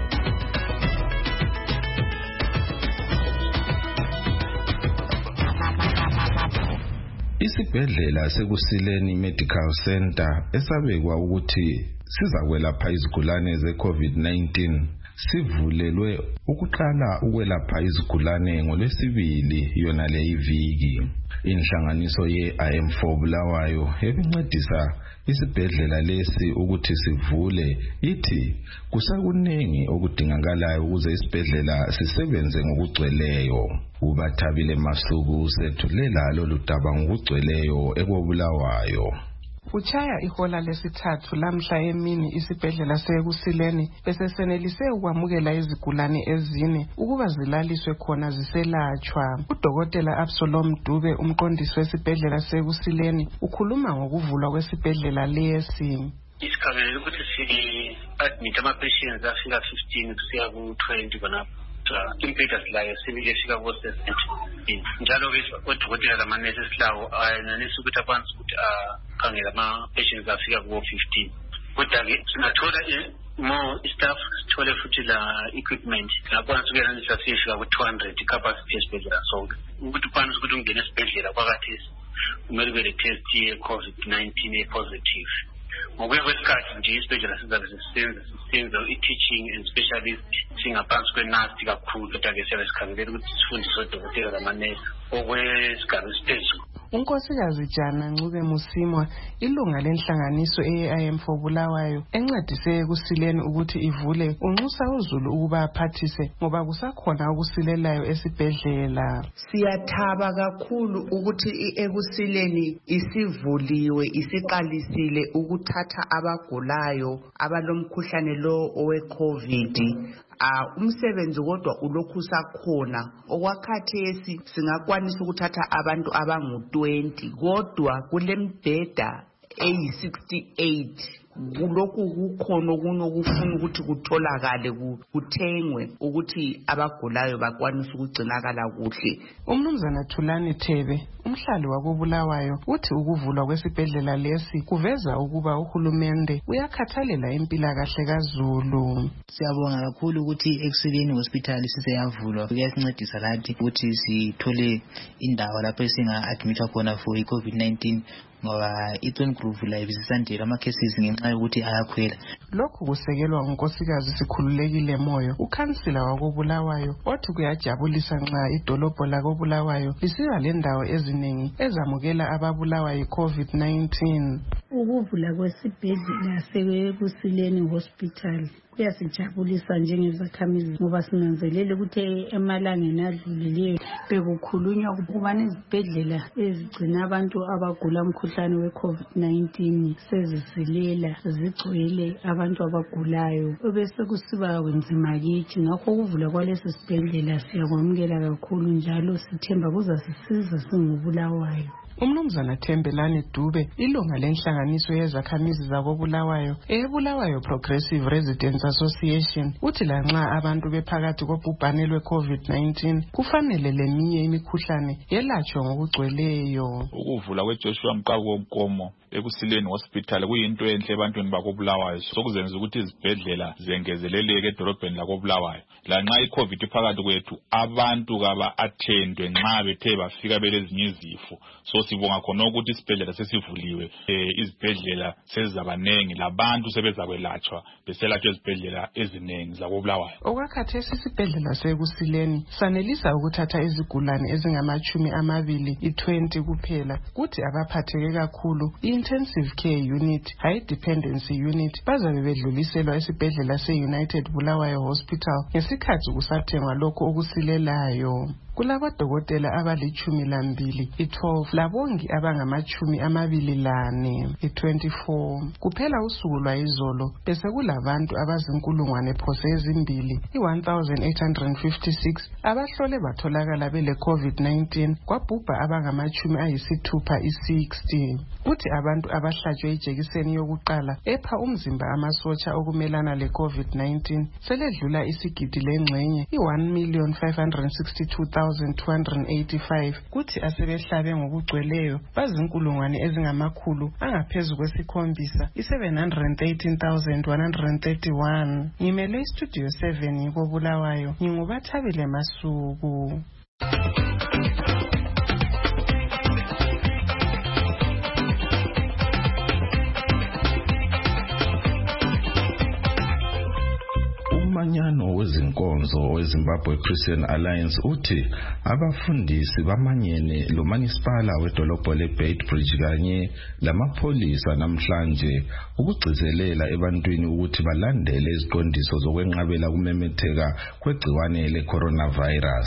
Speaker 22: Isibhedlela seKusileni Medical Center esabekwa ukuthi sizakwelapha izigulane ze-COVID nineteen sivulelwe ukuqala ukwelapha izigulane ngolwesibili yona le iviki. Inhlanganiso ye-I M four Bulawayo ebincedisa isibhedlela lesi ukuthi sivule ithi kusakuningi okudingakalayo ukuze isibhedlela sisebenze ngokugcweleyo. Ubathabile Masuku sethulela lolu daba ngokugcweleyo ekobulawayo.
Speaker 5: Uchaya ihola lesithathu lamhla emini isibhedlela seKusileni besesenelise ukwamukela izigulane ezine ukuba zilaliswe khona ziselatshwa. Udokotela Absalom Dube umqondisi wesibhedlela seKusileni ukhuluma ngokuvulwa kwesibhedlela lesi.
Speaker 6: Isikhangele ukuthi si admit ama patients afika fifteen kusiya ku twenty khona impeders layo sibike fika ku seventy. Njalo ke odokotela lamanesi esilawo ayanelisa ukuthi abantu ukuthi akhangela ama patients afika ku fifteen. Kodwa ke singathola more staff, sithole futhi la equipment ngaphansi kuyanelisa sifika ku two hundred capacity esibhedlela sonke. Ukuthi phansi ukuthi ungene esibhedlela phakathi kumele ube le test ye COVID nineteen e positive. Ngokuya kwesikhathi nje isibhedlela sizabe sisenza sisenza i-teaching and specialist singaphansi kwenasti kakhulu, kodwa ke siyabe sikhangelela ukuthi sifundise odokotela lamanesi okwesigaba esiphezulu.
Speaker 5: Unkosikazi Jana Ncube Musimwa ilunga lenhlanganiso e-I M four Bulawayo encedise eKusileni ukuthi ivule unxusa uzulu ukuba aphathise ngoba kusakhona ukusilelayo esibhedlela.
Speaker 23: Siyathaba kakhulu ukuthi eKusileni isivuliwe isiqalisile ukuthatha abagulayo abalomkhuhlane lo owe-COVID. Uh, umsebenzi kodwa ulokhu sakhona okwakhathesi singakwanisa ukuthatha abantu abangu twenty kodwa kulembheda eyi sixty-eight. Kulokhu kukhona okunye okufuna ukuthi kutholakale kuthengwe ukuthi abagulayo bakwanise ukugcinakala kuhle.
Speaker 5: Umnumzana Thulani Thebe umhlali wakobulawayo uthi ukuvulwa kwesibhedlela lesi kuveza ukuba uhulumende uyakhathalela impilakahle kaZulu.
Speaker 9: Siyabonga kakhulu ukuthi eKusileni hospital siseyavulwa, kuyasincedisa lathi ukuthi sithole indawo lapho singa admitwa khona for i-COVID nineteen ngoba iTon Groove live sisandela ama cases ngenxa yokuthi ayakhwela.
Speaker 5: Lokhu kusekelwa ngunkosikazi Sikhululekile Moyo, ukhansila wakobulawayo othi kuyajabulisa nxa idolobho lakobulawayo lisiba lendawo eziningi ezamukela ababulawa yi-COVID nineteen.
Speaker 3: ukuvula kwesibhedlela seKusileni Hospital kuyasijabulisa njengezakhamizi ngoba sinanzelele ukuthi emalangeni adlulileyo bekukhulunywa ukubana izibhedlela ezigcina abantu abagula umkhuhlane we-covid nineteen sezisilela zigcwele abantu abagulayo bese kusiba kwenzima kithi. Ngakho ukuvula kwalesi sibhedlela siyakwamukela kakhulu njalo sithemba kuzasisiza singuBulawayo.
Speaker 5: Umnumzana Thembelani Dube ilunga lenhlanganiso yezakhamizi zakoBulawayo eBulawayo Progressive Residents Association uthi lanxa abantu bephakathi kobhubhane lwe-covid nineteen kufanele leminye imikhuhlane yelatshwe ngokugcweleyo.
Speaker 7: Ukuvula kweJoshua Mqabu Nkomo eKusileni Hospital kuyinto enhle ebantwini bakoBulawayo sokuzenza ukuthi izibhedlela zengezeleleke edolobheni lakoBulawayo. Lanxa iCovid iphakathi kwethu abantu kaba attendwe nxa bethe bafika belezinye izifo. So sibonga khona ukuthi isibhedlela sesivuliwe, eh izibhedlela sezizabanengi labantu sebezakwelatshwa beselatshwa izibhedlela eziningi zakoBulawayo.
Speaker 5: Okwakhathesi isibhedlela seKusileni sanelisa ukuthatha izigulane ezingamachumi amabili i-twenty kuphela. Kuthi abaphatheke kakhulu intensive care unit, high dependency unit bazabe bedluliselwa esibhedlela se-United Bulawayo Hospital ngesikhathi kusathengwa lokho okusilelayo. Kulabadokotela abalichumi lambili i-twelve labongi abangamachumi amabili lane i-twenty-four. Kuphela usuku lwayizolo bese kulabantu abazinkulungwane phose ezimbili i-one thousand eight hundred fifty-six abahlole batholakala bele covid nineteen kwabhubha abangamachumi ayisithupha i-sixty. Kuthi abantu abahlatshwe ijekiseni yokuqala epha umzimba amasotsha okumelana le-covid nineteen seledlula isigidi lengxenye i-one million five hundred sixty-two thousand two hundred eighty-five. Kuthi asebehlabe ngokugcweleyo bazinkulungwane ezingamakhulu angaphezu kwesikhombisa i-seven hundred thirteen thousand one hundred thirty-one. Ngimele istudio seven koBulawayo nginguBathabile Masuku.
Speaker 22: Umanyano wezinkonzo weZimbabwe Christian Alliance uthi abafundisi bamanyene lo municipala wedolobho leBeitbridge kanye lamapholisa namhlanje ukugcizelela ebantwini ukuthi balandele iziqondiso zokwenqabela kumemetheka kwegciwane le-coronavirus.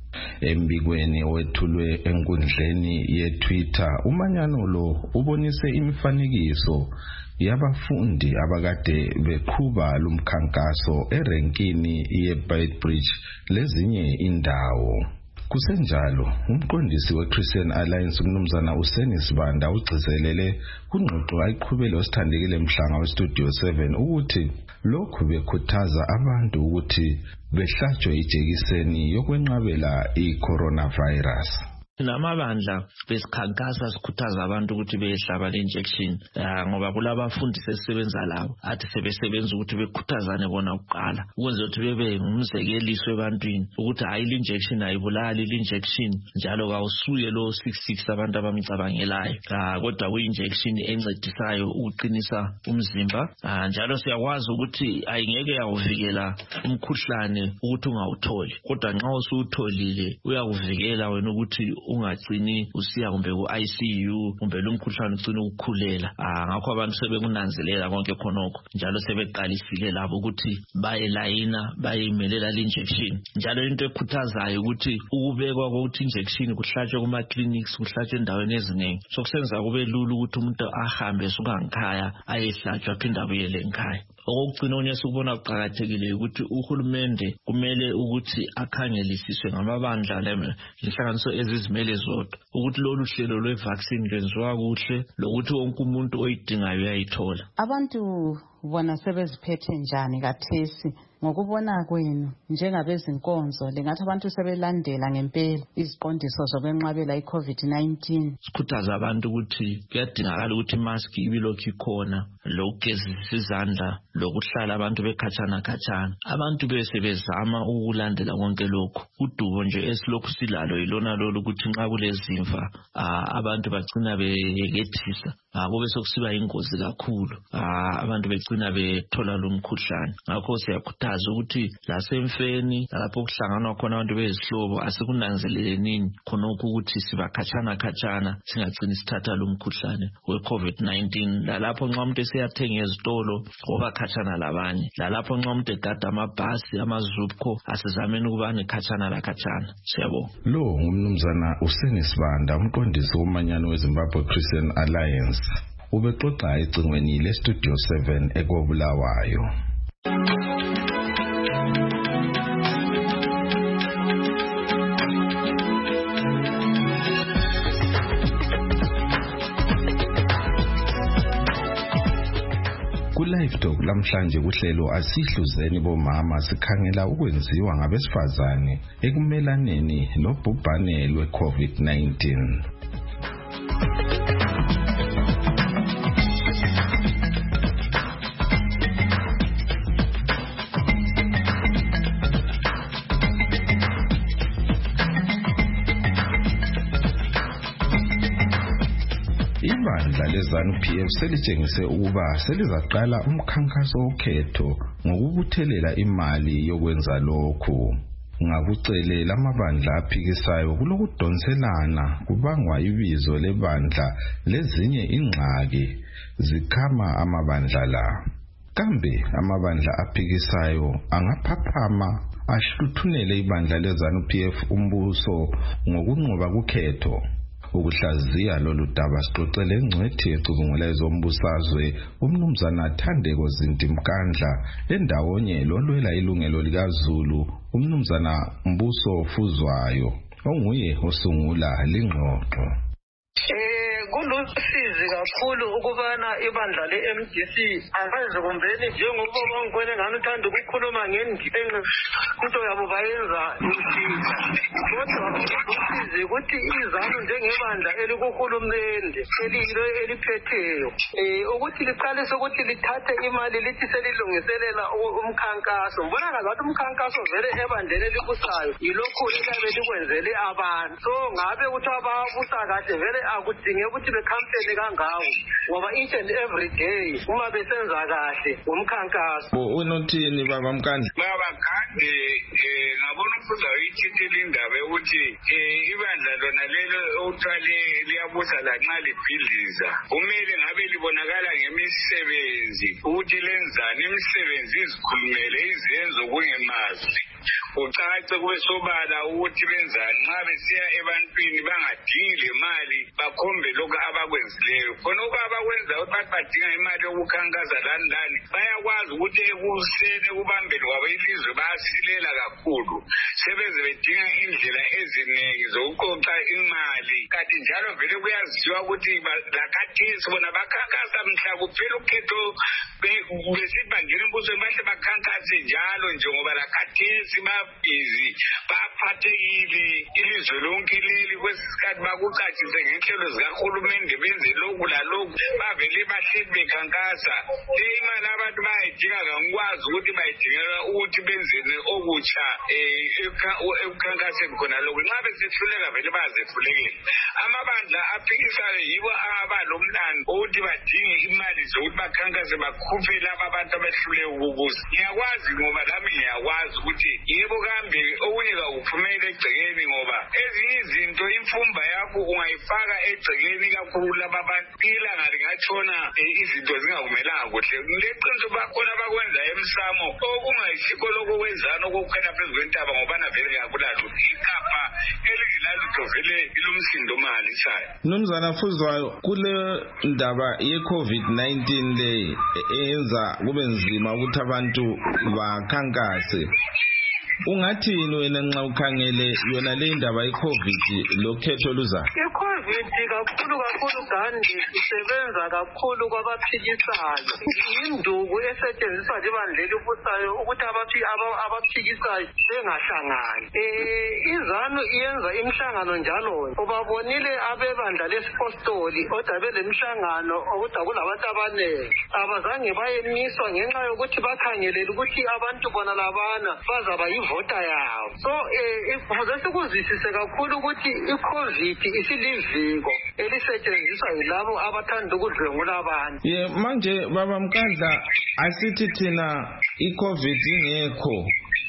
Speaker 22: Embikweni owethulwe enkundleni ye-Twitter umanyano lo ubonise imifanekiso yabafundi abakade beqhuba lumkhankaso erenkini yeBeitbridge lezinye indawo. Kusenjalo umqondisi weChristian Alliance umnumzana uSeni Sibanda ugcizelele kungxoxo ayiqhubele osithandekile mhlanga westudio seven ukuthi lokhu bekhuthaza abantu ukuthi behlatshwe ijekiseni yokwenqabela i-coronavirus.
Speaker 10: Namabandla besikhankasa sikhuthaza abantu ukuthi behlaba le injection ngoba kulabafundi sesebenza labo athi sebesebenza ukuthi bekhuthazane bona kuqala ukwenza ukuthi bebe ngumzekeliso ebantwini ukuthi hayi le injection ayibulali le injection njalo kawusuye lo sixty-six abantu abamcabangelayo kodwa ku injection encedisayo ukuqinisa umzimba njalo siyakwazi ukuthi ayingeke yawuvikela umkhuhlane ukuthi ungawutholi kodwa nxa usutholile uyakuvikela wena ukuthi ungagcini usiya kumbe ku I C U kumbe lo mkhuhlane ugcina ukukhulela. Ah ngakho abantu sebekunanzelela konke khonokho njalo sebeqalisile labo ukuthi bayelayina bayimelela le injection. Njalo into ekhuthazayo ukuthi ukubekwa ukuthi injection kuhlatshwe kuma clinics kuhlatshwe endaweni eziningi. Sokusenza kube lula ukuthi umuntu ahambe suka ngikhaya ayehlatshwa phinda abuyele ekhaya. Okugcina onye sikubona kuqhakathekile ukuthi uhulumende kumele ukuthi akhangelisiswe ngamabandla lenhlanganiso ezizimele zodwa ukuthi lolu hlelo lwevaccine lwenziwa kuhle lokuthi wonke umuntu oyidingayo uyayithola.
Speaker 11: Abantu bona sebeziphethe njani kathesi ngokubona kwenu njengabezinkonzo lengathi abantu sebelandela ngempela iziqondiso zokwenqabela i-covid nineteen?
Speaker 10: Sikhuthaza abantu ukuthi kuyadingakala ukuthi imask ibilokhu ikhona lokugezisa izandla lokuhlala abantu bekhatshana khatshana. Abantu bese bezama ukulandela konke lokho. Udubo nje esilokhu silalo yilona lolu ukuthi nxa kulezimva abantu bagcina beyekethisa kube sokusiba ingozi kakhulu abantu begcina bethola lo mkhuhlane. Ngakho siyakhuthaza ukuthi lasemfeni lapho kuhlanganwa khona abantu bezihlobo asikunanzeleleni khonokho ukuthi sibakhatshana khatshana singagcini sithatha lo mkhuhlane we COVID nineteen. Lalapho nxa umuntu esiyathenga ezitolo ngoba khatshana labanye, lalapho nxa umuntu egada amabhasi amazupco asizameni ukuba nekhatshana la khatshana. Siyabonga.
Speaker 22: Lo ngumnumzana uSenisibanda, umqondisi womanyano weZimbabwe Christian Alliance, ubexoxa ecingweni leStudio seven ekobulawayo. Ku-Live Talk lamhlanje kuhlelo asihluzeni bomama sikhangela ukwenziwa ngabesifazane ekumelaneni nobhubhane lwe-COVID nineteen. Ibandla leZANU P F selitshengise ukuba selizaqala umkhankaso wokhetho ngokubuthelela imali yokwenza lokhu. Ngakucele lamabandla aphikisayo kulokudonselana kubangwa ibizo lebandla lezinye ingxaki zikhama amabandla la. Kambe amabandla aphikisayo angaphaphama ahluthunele ibandla leZANU P F umbuso ngokunqoba kukhetho. Ukuhlaziya lolu daba sixoxele engcwethi ecubungula ezombusazwe umnumzana Thandeko Zintimkandla endawonye lolwela ilungelo likaZulu umnumzana Mbuso Fuzwayo onguye osungula lingxoxo.
Speaker 12: Kulusizi kakhulu ukubana ibandla le-M D C akaze kumbeni njengoba bangibone ngani uthanda ukukhuluma ngendlela into yabo bayenza imfihla. Kodwa kulusizi ukuthi iZANU njengebandla elikuhulumende eliyilo eliphetheyo ukuthi liqalise ukuthi lithathe imali lithi selilungiselela umkhankaso. Mbona ngathi umkhankaso vele ebandleni elibusayo yilokhu ilabe likwenzele abantu. So ngabe ukuthi ababusa kahle vele akudinge ukuthi bekhampeni kangawo ngoba each and every day uma besenza kahle umkhankaso.
Speaker 22: Bo unothini baba Mkandla?
Speaker 13: Baba Mkandla ngabona ukuza uyithithile indaba ukuthi ibandla lona lelo uthwale liyabusa lanxa libhidliza kumele ngabe libonakala ngemisebenzi ukuthi lenzani imisebenzi izikhulumele izenzo kungemazwi ucace kwesobala ukuthi benzani nxa besiya ebantwini bangadingi le mali bakhombe lokho abakwenzileyo khonokho abakwenza ukuthi badinga imali yokukhankasa lani lani bayakwazi ukuthi ekuseni ekubambeni kwabo ilizwe bayasilela kakhulu sebeze bedinga indlela eziningi zokuqoqa imali kanti njalo vele kuyaziwa ukuthi lakhathesi bona bakhankasa mhla kuphela ukhetho besibandile embusweni bahle bakhankase njalo njengoba lakhathesi babhizi baphathekile ilizwe lonke leli kwesikhathi bakucatshise ngenhlelo zikahulumende benze lokhu lalokhu bavele bahleli bekhankasa le imali abantu bayidinga kangikwazi ukuthi bayidingela ukuthi benzeni okutsha ekukhankaseni khona lokhu nxa besehluleka vele bazehlulekele amabandla aphikisayo yibo abalomlando ukuthi badinge imali zokuthi bakhankase bakhuphe laba abantu abehluleka ukubusa. Ngiyakwazi ngoba lami ngiyakwazi ukuthi yebo kambe okunye kakuphumele egcekeni ngoba ezinye izinto imfumba yakho ungayifaka egcekeni kakhulu laba bantu ilanga lingatshona izinto zingakumelanga kuhle leqiniso bakhona bakwenza emsamo okungayisikho lokho kwenzana okukhona phezu kwentaba ngoba na vele yakulalo ikhapha elingelalutho vele ilumsindo mali shaya.
Speaker 22: Mnumzana Fuzwayo, kule ndaba ye-COVID nineteen le eyenza kube nzima ukuthi abantu bakhankase, ungathini wena nxa ukhangele yona le ndaba ye-COVID lokhetho luzayo?
Speaker 12: I-COVID kakhulu kakhulu Gandhi isebenza kakhulu kwabaphikisayo. Induku esetshenziswa libandla elibusayo ukuthi abaphikisayo bengahlangani. iZANU iyenza imihlangano njalo. Ubabonile abebandla lesipostoli kodwa belemhlangano ukuthi akulabantu abaningi. Abazange bayemiswa ngenxa yokuthi bakhangelele ukuthi abantu bona labana bazaba yibo ivota yawo. So eh kufuze sikuzwisise kakhulu ukuthi iCovid isiliviko elisetshenziswa yilabo abathanda ukudlwengula abantu.
Speaker 22: Ye manje baba Mkandla asithi thina iCovid ingekho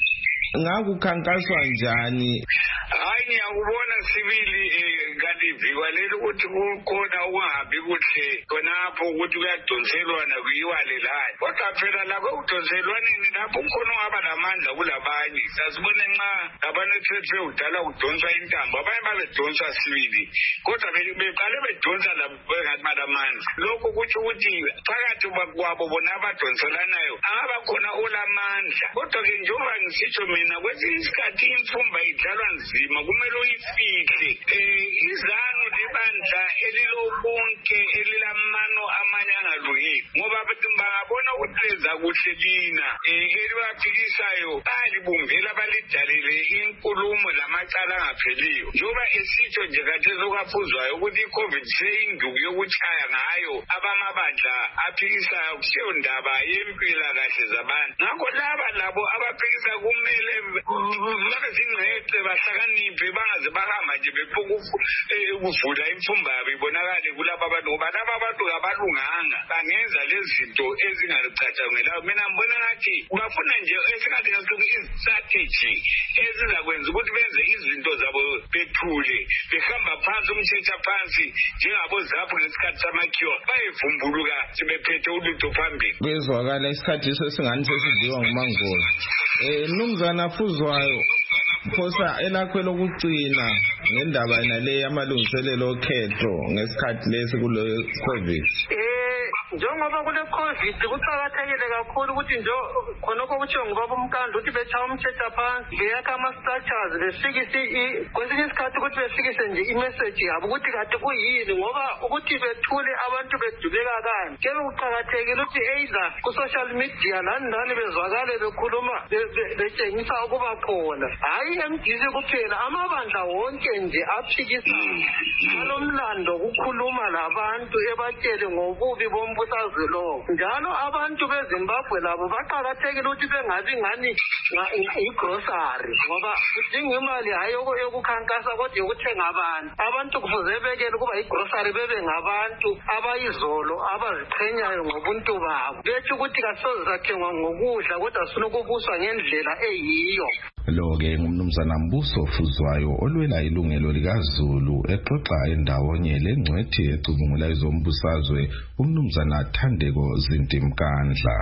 Speaker 22: ngakukhankaswa njani?
Speaker 13: Hayi ngiyakubona sibili kanti vikwalelo ukuthi kukhona ukungabi kuhle khonapho ukuthi kuyadonselwana kuyiwale layo. Kodwa phela lakho kudonselwaneni lapho khona ungaba lamandla kulabanye. Sasibone nxa abantu ethethe udala kudonswa intambo abanye babedonswa sibili. Kodwa beqale bedonsa labo bengathi malamandla. Lokho kuthi ukuthi phakathi kwabo bona abadonselanayo angaba khona olamandla. Kodwa ke njengoba ngisitsho mina kwesinye isikhathi imfumba idlalwa nzima kumele uyifihle. Eh izano lebandla elilobonke elilamano amanye angalungile ngoba bangabona ukuthi leza kuhle lina elibafikisayo alibumbela balidalele inkulumo lamacala angapheliyo njengoba esitsho nje kade sokaphuzwayo ukuthi iCovid seyinduku yokuchaya ngayo abamabandla aphikisayo kuseyo ndaba yempila kahle zabantu. Ngakho laba labo abaphikisa kumele babe zingcece bahlakaniphe bangaze bahamba nje bephukufu ukuvula imfumba yabo ibonakale kulabo abantu ngoba laba abantu abalunganga bangenza lezi zinto ezingacatshangelwayo. Mina ngibona ngathi bafuna nje esingathi ngasuku istrategy ezizakwenza ukuthi benze izinto zabo bethule behamba phansi umthetho phansi njengabo zapho ngesikhathi samakhiwa bayevumbuluka sebephethe ulutho phambili.
Speaker 22: Bezwakala isikhathi sesingani sesidliwa ngumangolo. Eh Mnumzana Fuzwayo Khosa elakho lokucina ngendaba nale yamalungiselelo okhetho ngesikhathi lesi kule Covid.
Speaker 12: Eh njengoba kule Covid kuqhakathekile kakhulu ukuthi nje khonoko kutsho ngubaba uMkandla ukuthi betha umthetho phansi beyakha ama structures besikisi kwesinye isikhathi ukuthi besikise nje imessage yabo ukuthi kade kuyini ngoba ukuthi bethule abantu bedubeka kanje ke kuqhakathekile ukuthi either ku social media landani bezwakale bekhuluma betshengisa ukuba khona hayi M D C kuphela amabandla wonke nje aphikisa alomlando kukhuluma labantu ebatshele ngobubi bombusazwe lo. Njalo abantu beZimbabwe labo baqhakathekile ukuthi bengabi ngani igrocery ngoba kudinga imali hayi yokukhankasa kodwa yokuthenga abantu. Abantu kufuze bekele kuba igrocery bebe ngabantu abayizolo abaziqhenyayo ngobuntu babo bethu ukuthi kasoze sathengwa ngokudla kodwa sifuna ukubuswa ngendlela eyiyo.
Speaker 22: Lo ke ngumnumzana Mbuso Fuzwayo olwela ilungelo likaZulu exoxa endawonye lengcwethi ecubungula izombusazwe umnumzana Thandeko Zintimkandla.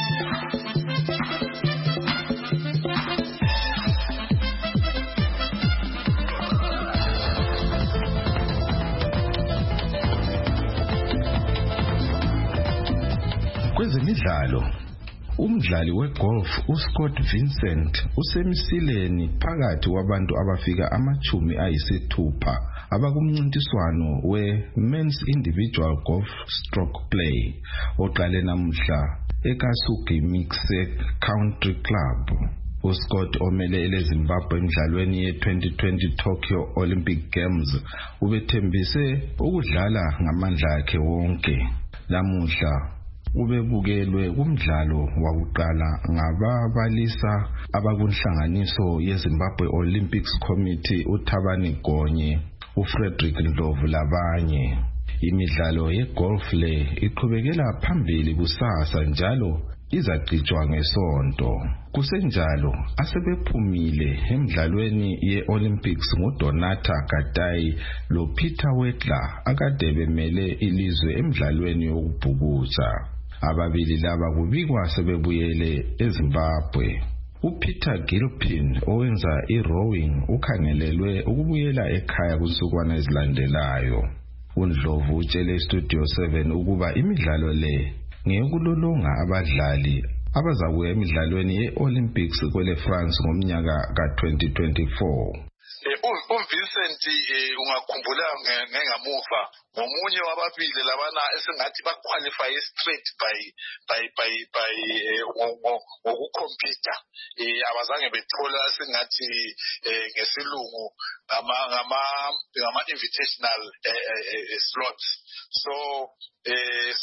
Speaker 22: Kwezemidlalo umdlali wegolf uScott Vincent usemisileni phakathi kwabantu abafika amachumi ayisithupha abakumncintiswano we-Men's Individual Golf Stroke Play oqale namuhla eKasugi Mixed Country Club. uScott omele eleZimbabwe emidlalweni ye-twenty twenty Tokyo Olympic Games ubethembise ukudlala ngamandla akhe wonke. Namuhla ubebukelwe kumdlalo wakuqala ngababalisa abakunhlanganiso yeZimbabwe Olympics Committee uThabani Gonye, uFrederick Ndlovu labanye. Imidlalo yegolf le iqhubekela phambili kusasa njalo izacitshwa ngesonto. Kusenjalo asebephumile emidlalweni ye-Olympics nguDonata Gatayi loPeter Wedler akade bemele ilizwe emidlalweni yokubhukuza. Ababili laba kubikwa sebebuyele eZimbabwe. uPeter Gilpin owenza i-rowing ukhangelelwe ukubuyela ekhaya kunsukwana ezilandelayo. uNdlovu utshele iStudio seven ukuba imidlalo le ngeyokulolonga abadlali abazakuya emidlalweni ye-Olympics kwele France ngomnyaka ka-twenty twenty-four.
Speaker 14: uVincent ungakhumbula ngengamuva ngomunye wababili labana esingathi baqualify straight by by by by ngokukhompyutha abazange bethola singathi ngesilungu ngama ngama ngama invitational slots. So so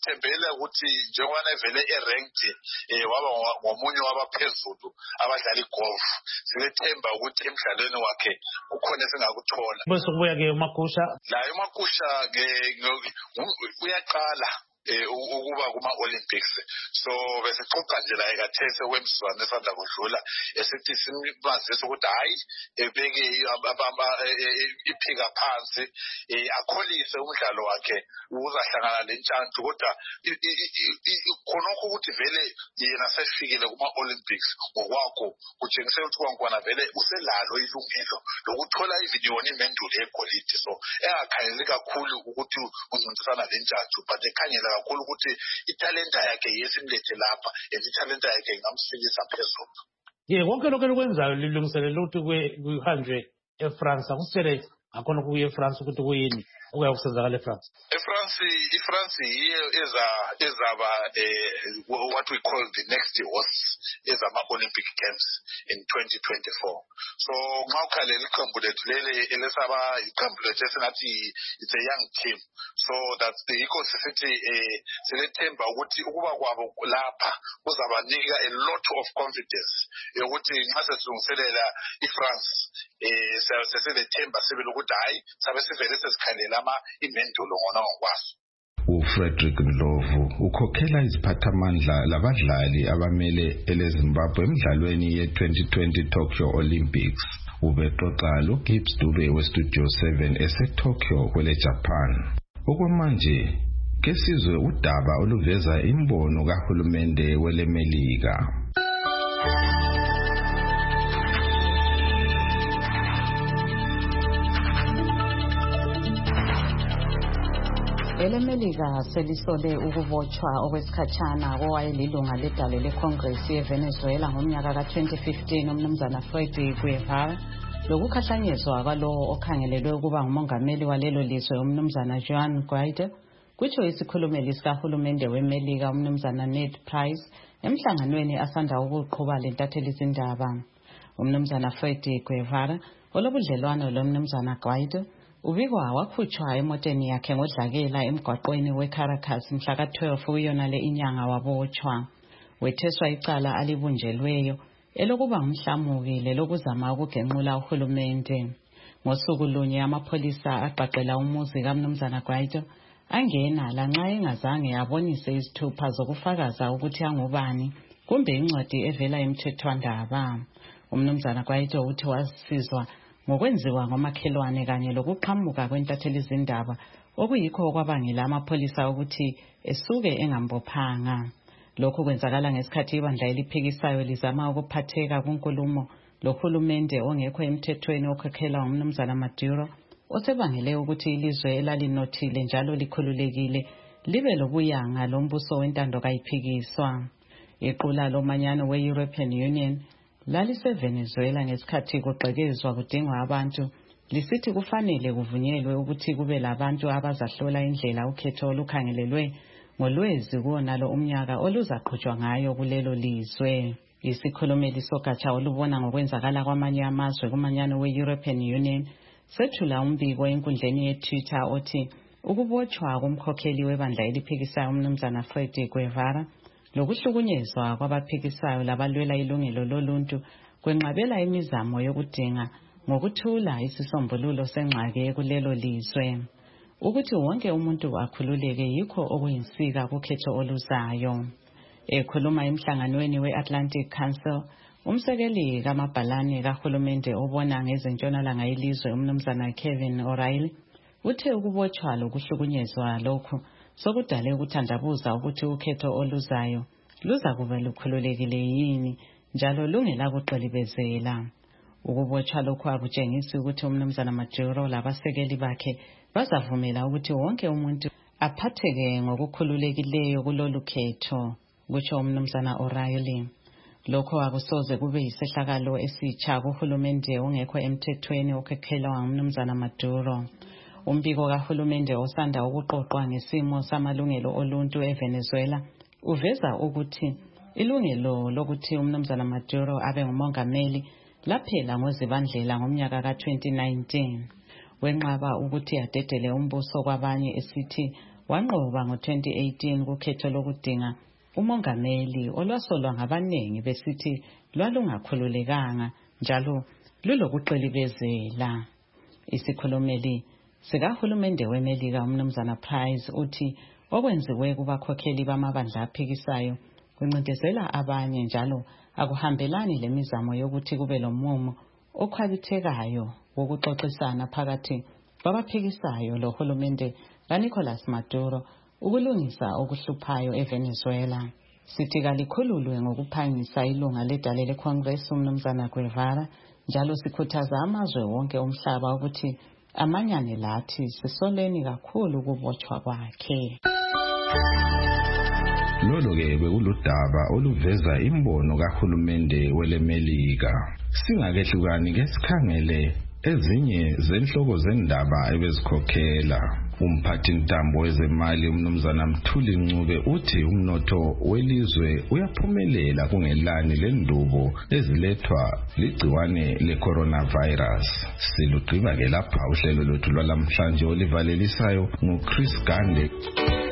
Speaker 14: sithembele ukuthi njengoba vele eranked eh waba ngomunye wabaphezulu abadlala igolf silethemba ukuthi emidlalweni wakhe ukhona singakuthola
Speaker 21: bese kubuya ke uMagusha
Speaker 14: la uMagusha ke uyaqala ukuba kuma Olympics so bese xoxa nje la ekathese kwemsizwana esanda kudlula esithi simazisa ukuthi hayi ebeke iphika phansi akholise umdlalo wakhe uzahlangana lentshanthu kodwa khonokho ukuthi vele yena sefikile kuma Olympics ngokwakho kutshengisa ukuthi kwankwana vele uselalo ilungelo lokuthola ividiyo imendulo egolide so engakhayeli kakhulu ukuthi uncintisana lentshanthu but ekhanyela kakhulu ukuthi italenta yakhe yesimlethe lapha italenta yakhe ingamfikisa phezulu
Speaker 21: ye konke lokho lokwenzayo lilungiselela ukuthi kuhanjwe eFrance akusele akhona kuye eFrance ukuthi kuyini ukuyakusenzakala eFrance
Speaker 14: eFrance iFrance yiyo eza ezaba what we call the next horse ezama Olympic Games in twenty twenty-four so nxa ukhalela iqembu lethu lele elesaba iqembu lethu esingathi it's a young team so that's the ecosystem eh selethemba ukuthi ukuba kwabo lapha kuzabanika a lot of confidence yokuthi nxa sesilungiselela iFrance eh seselethemba sibele ukuthi hayi sabe sivele sesikhalela ama imendulo ngona ngokwaso
Speaker 22: uFrederick Ndlovu ukhokhela iziphathamandla labadlali abamele eleZimbabwe emidlalweni ye twenty twenty Tokyo Olympics ubexoxa loGibbs Dube weStudio seven eseTokyo kwele Japan okwamanje kesizwe udaba oluveza imbono kahulumende welemelika
Speaker 11: elemelika selisole ukubotshwa okwesikhatshana kowayelilunga ledale leCongress yeVenezuela ngomnyaka ka twenty fifteen umnumzana Freddy Guevara lokukhahlanyezwa kwalowo okhangelelwe ukuba ngumongameli walelo lizwe umnumzana Juan Guaido kutsho isikhulumeli sikahulumende wemelika umnumzana Ned Price emhlanganweni asanda ukuqhuba lentatheli izindaba umnumzana Freddy Guevara olobudlelwano lomnumzana Guaido ubikwa wakhutshwa emoteni yakhe ngodlakela emgwaqweni weCaracas mhla ka twelve kuyonale inyanga wabotshwa wetheswa icala alibunjelweyo elokuba ngumhlamuki lelokuzama ukugenqula uhulumende ngosuku lunye amapholisa aqaqela umuzi kaMnumzana Guaido angena lanxa engazange abonise izithupha zokufakaza ukuthi angubani kumbe incwadi evela emthethwandaba umnumzana Guaido uthi wasizwa ngokwenziwa ngomakhelwane kanye lokuqhamuka kwentatheli izindaba okuyikho okwabangela amapholisa ukuthi esuke engambophanga lokhu kwenzakala ngesikhathi ibandla eliphikisayo lizama ukuphatheka kunkulumo lohulumende ongekho emthethweni okhokhela umnumzana Maduro osebangele ukuthi ilizwe elalinothile njalo likhululekile libe lobuyanga lombuso wentando kayiphikiswa iqula lomanyano we-European Union laliseVenezuela ngesikhathi kuqekezwa kudingwa abantu lisithi kufanele kuvunyelwe ukuthi kube labantu abazahlola indlela ukhetho olukhangelelwe ngolwezi kuwonalo umnyaka oluzaqhutshwa ngayo kulelo lizwe isikhulumeli sogatsha olubona ngokwenzakala kwamanye amazwe kumanyano we-European Union sethula umbiko enkundleni ye-Twitter othi ukubotshwa komkhokheli webandla eliphikisayo umnumzana Freddy Guevara lokuhlukunyezwa kwabaphikisayo labalwela ilungelo loluntu kwenqabela imizamo yokudinga ngokuthula isisombululo sengxaki kulelo lizwe ukuthi wonke umuntu akhululeke yikho okuyinsika kukhetho oluzayo ekhuluma emhlanganweni we-Atlantic Council umsekeli kamabhalane kahulumende obona ngezentshonalanga yelizwe umnumzana Kevin O'Reilly uthe ukubotshwa lokuhlukunyezwa lokhu sokudale ukuthandabuza ukuthi ukhetho oluzayo luza kuba lukhululekile yini njalo lungela kuqilibezela ukubotshwa lokhu akutshengisi ukuthi umnumzana Maduro labasekeli bakhe bazavumela ukuthi wonke umuntu aphatheke ngokukhululekileyo kulolu khetho kutsho umnumzana O'Reilly lokho akusoze kube yisehlakalo esitsha kuhulumende ongekho emthethweni okhokhela umnumzana Maduro umbiko kahulumende osanda ukuqoqwa ngesimo samalungelo oluntu eVenezuela uveza ukuthi ilungelo lokuthi umnumzana Maduro abe ngumongameli laphela ngozibandlela ngomnyaka ka twenty nineteen wenqaba ukuthi adedele umbuso kwabanye esithi wanqoba ngo twenty eighteen kukhetho lokudinga umongameli olwasolwa ngabaningi besithi lwalungakhululekanga njalo lulokuqilibezela. Isikhulumeli sikahulumende weMelika umnumzana Price uthi okwenziwe kubakhokheli bamabandla aphikisayo kuncindezela abanye njalo akuhambelani lemizamo yokuthi kube lomumo okhwabithekayo wokuxoxisana phakathi kwabaphikisayo lohulumende kaNicolas Maduro ukulungisa okuhluphayo eVenezuela. Sithi kalikhululwe ngokuphangisa ilunga ledale leCongress umnumzana Guevara njalo sikhuthaza amazwe wonke omhlaba ukuthi amanyane lathi sisoleni kakhulu ukubotshwa kwakhe.
Speaker 22: Lolo-ke bekuludaba oluveza imbono kahulumende weleMelika. Singakehlukani ke sikhangele ezinye zenhloko zendaba ebezikhokhela. Umphathi ntambo wezemali umnumzana Mthuli Ncube uthi umnotho welizwe uyaphumelela kungelani lendubo ezilethwa ligciwane le-coronavirus. Silugqiba ke lapha uhlelo lwethu lwalamhlanje olivalelisayo nguChris Gande.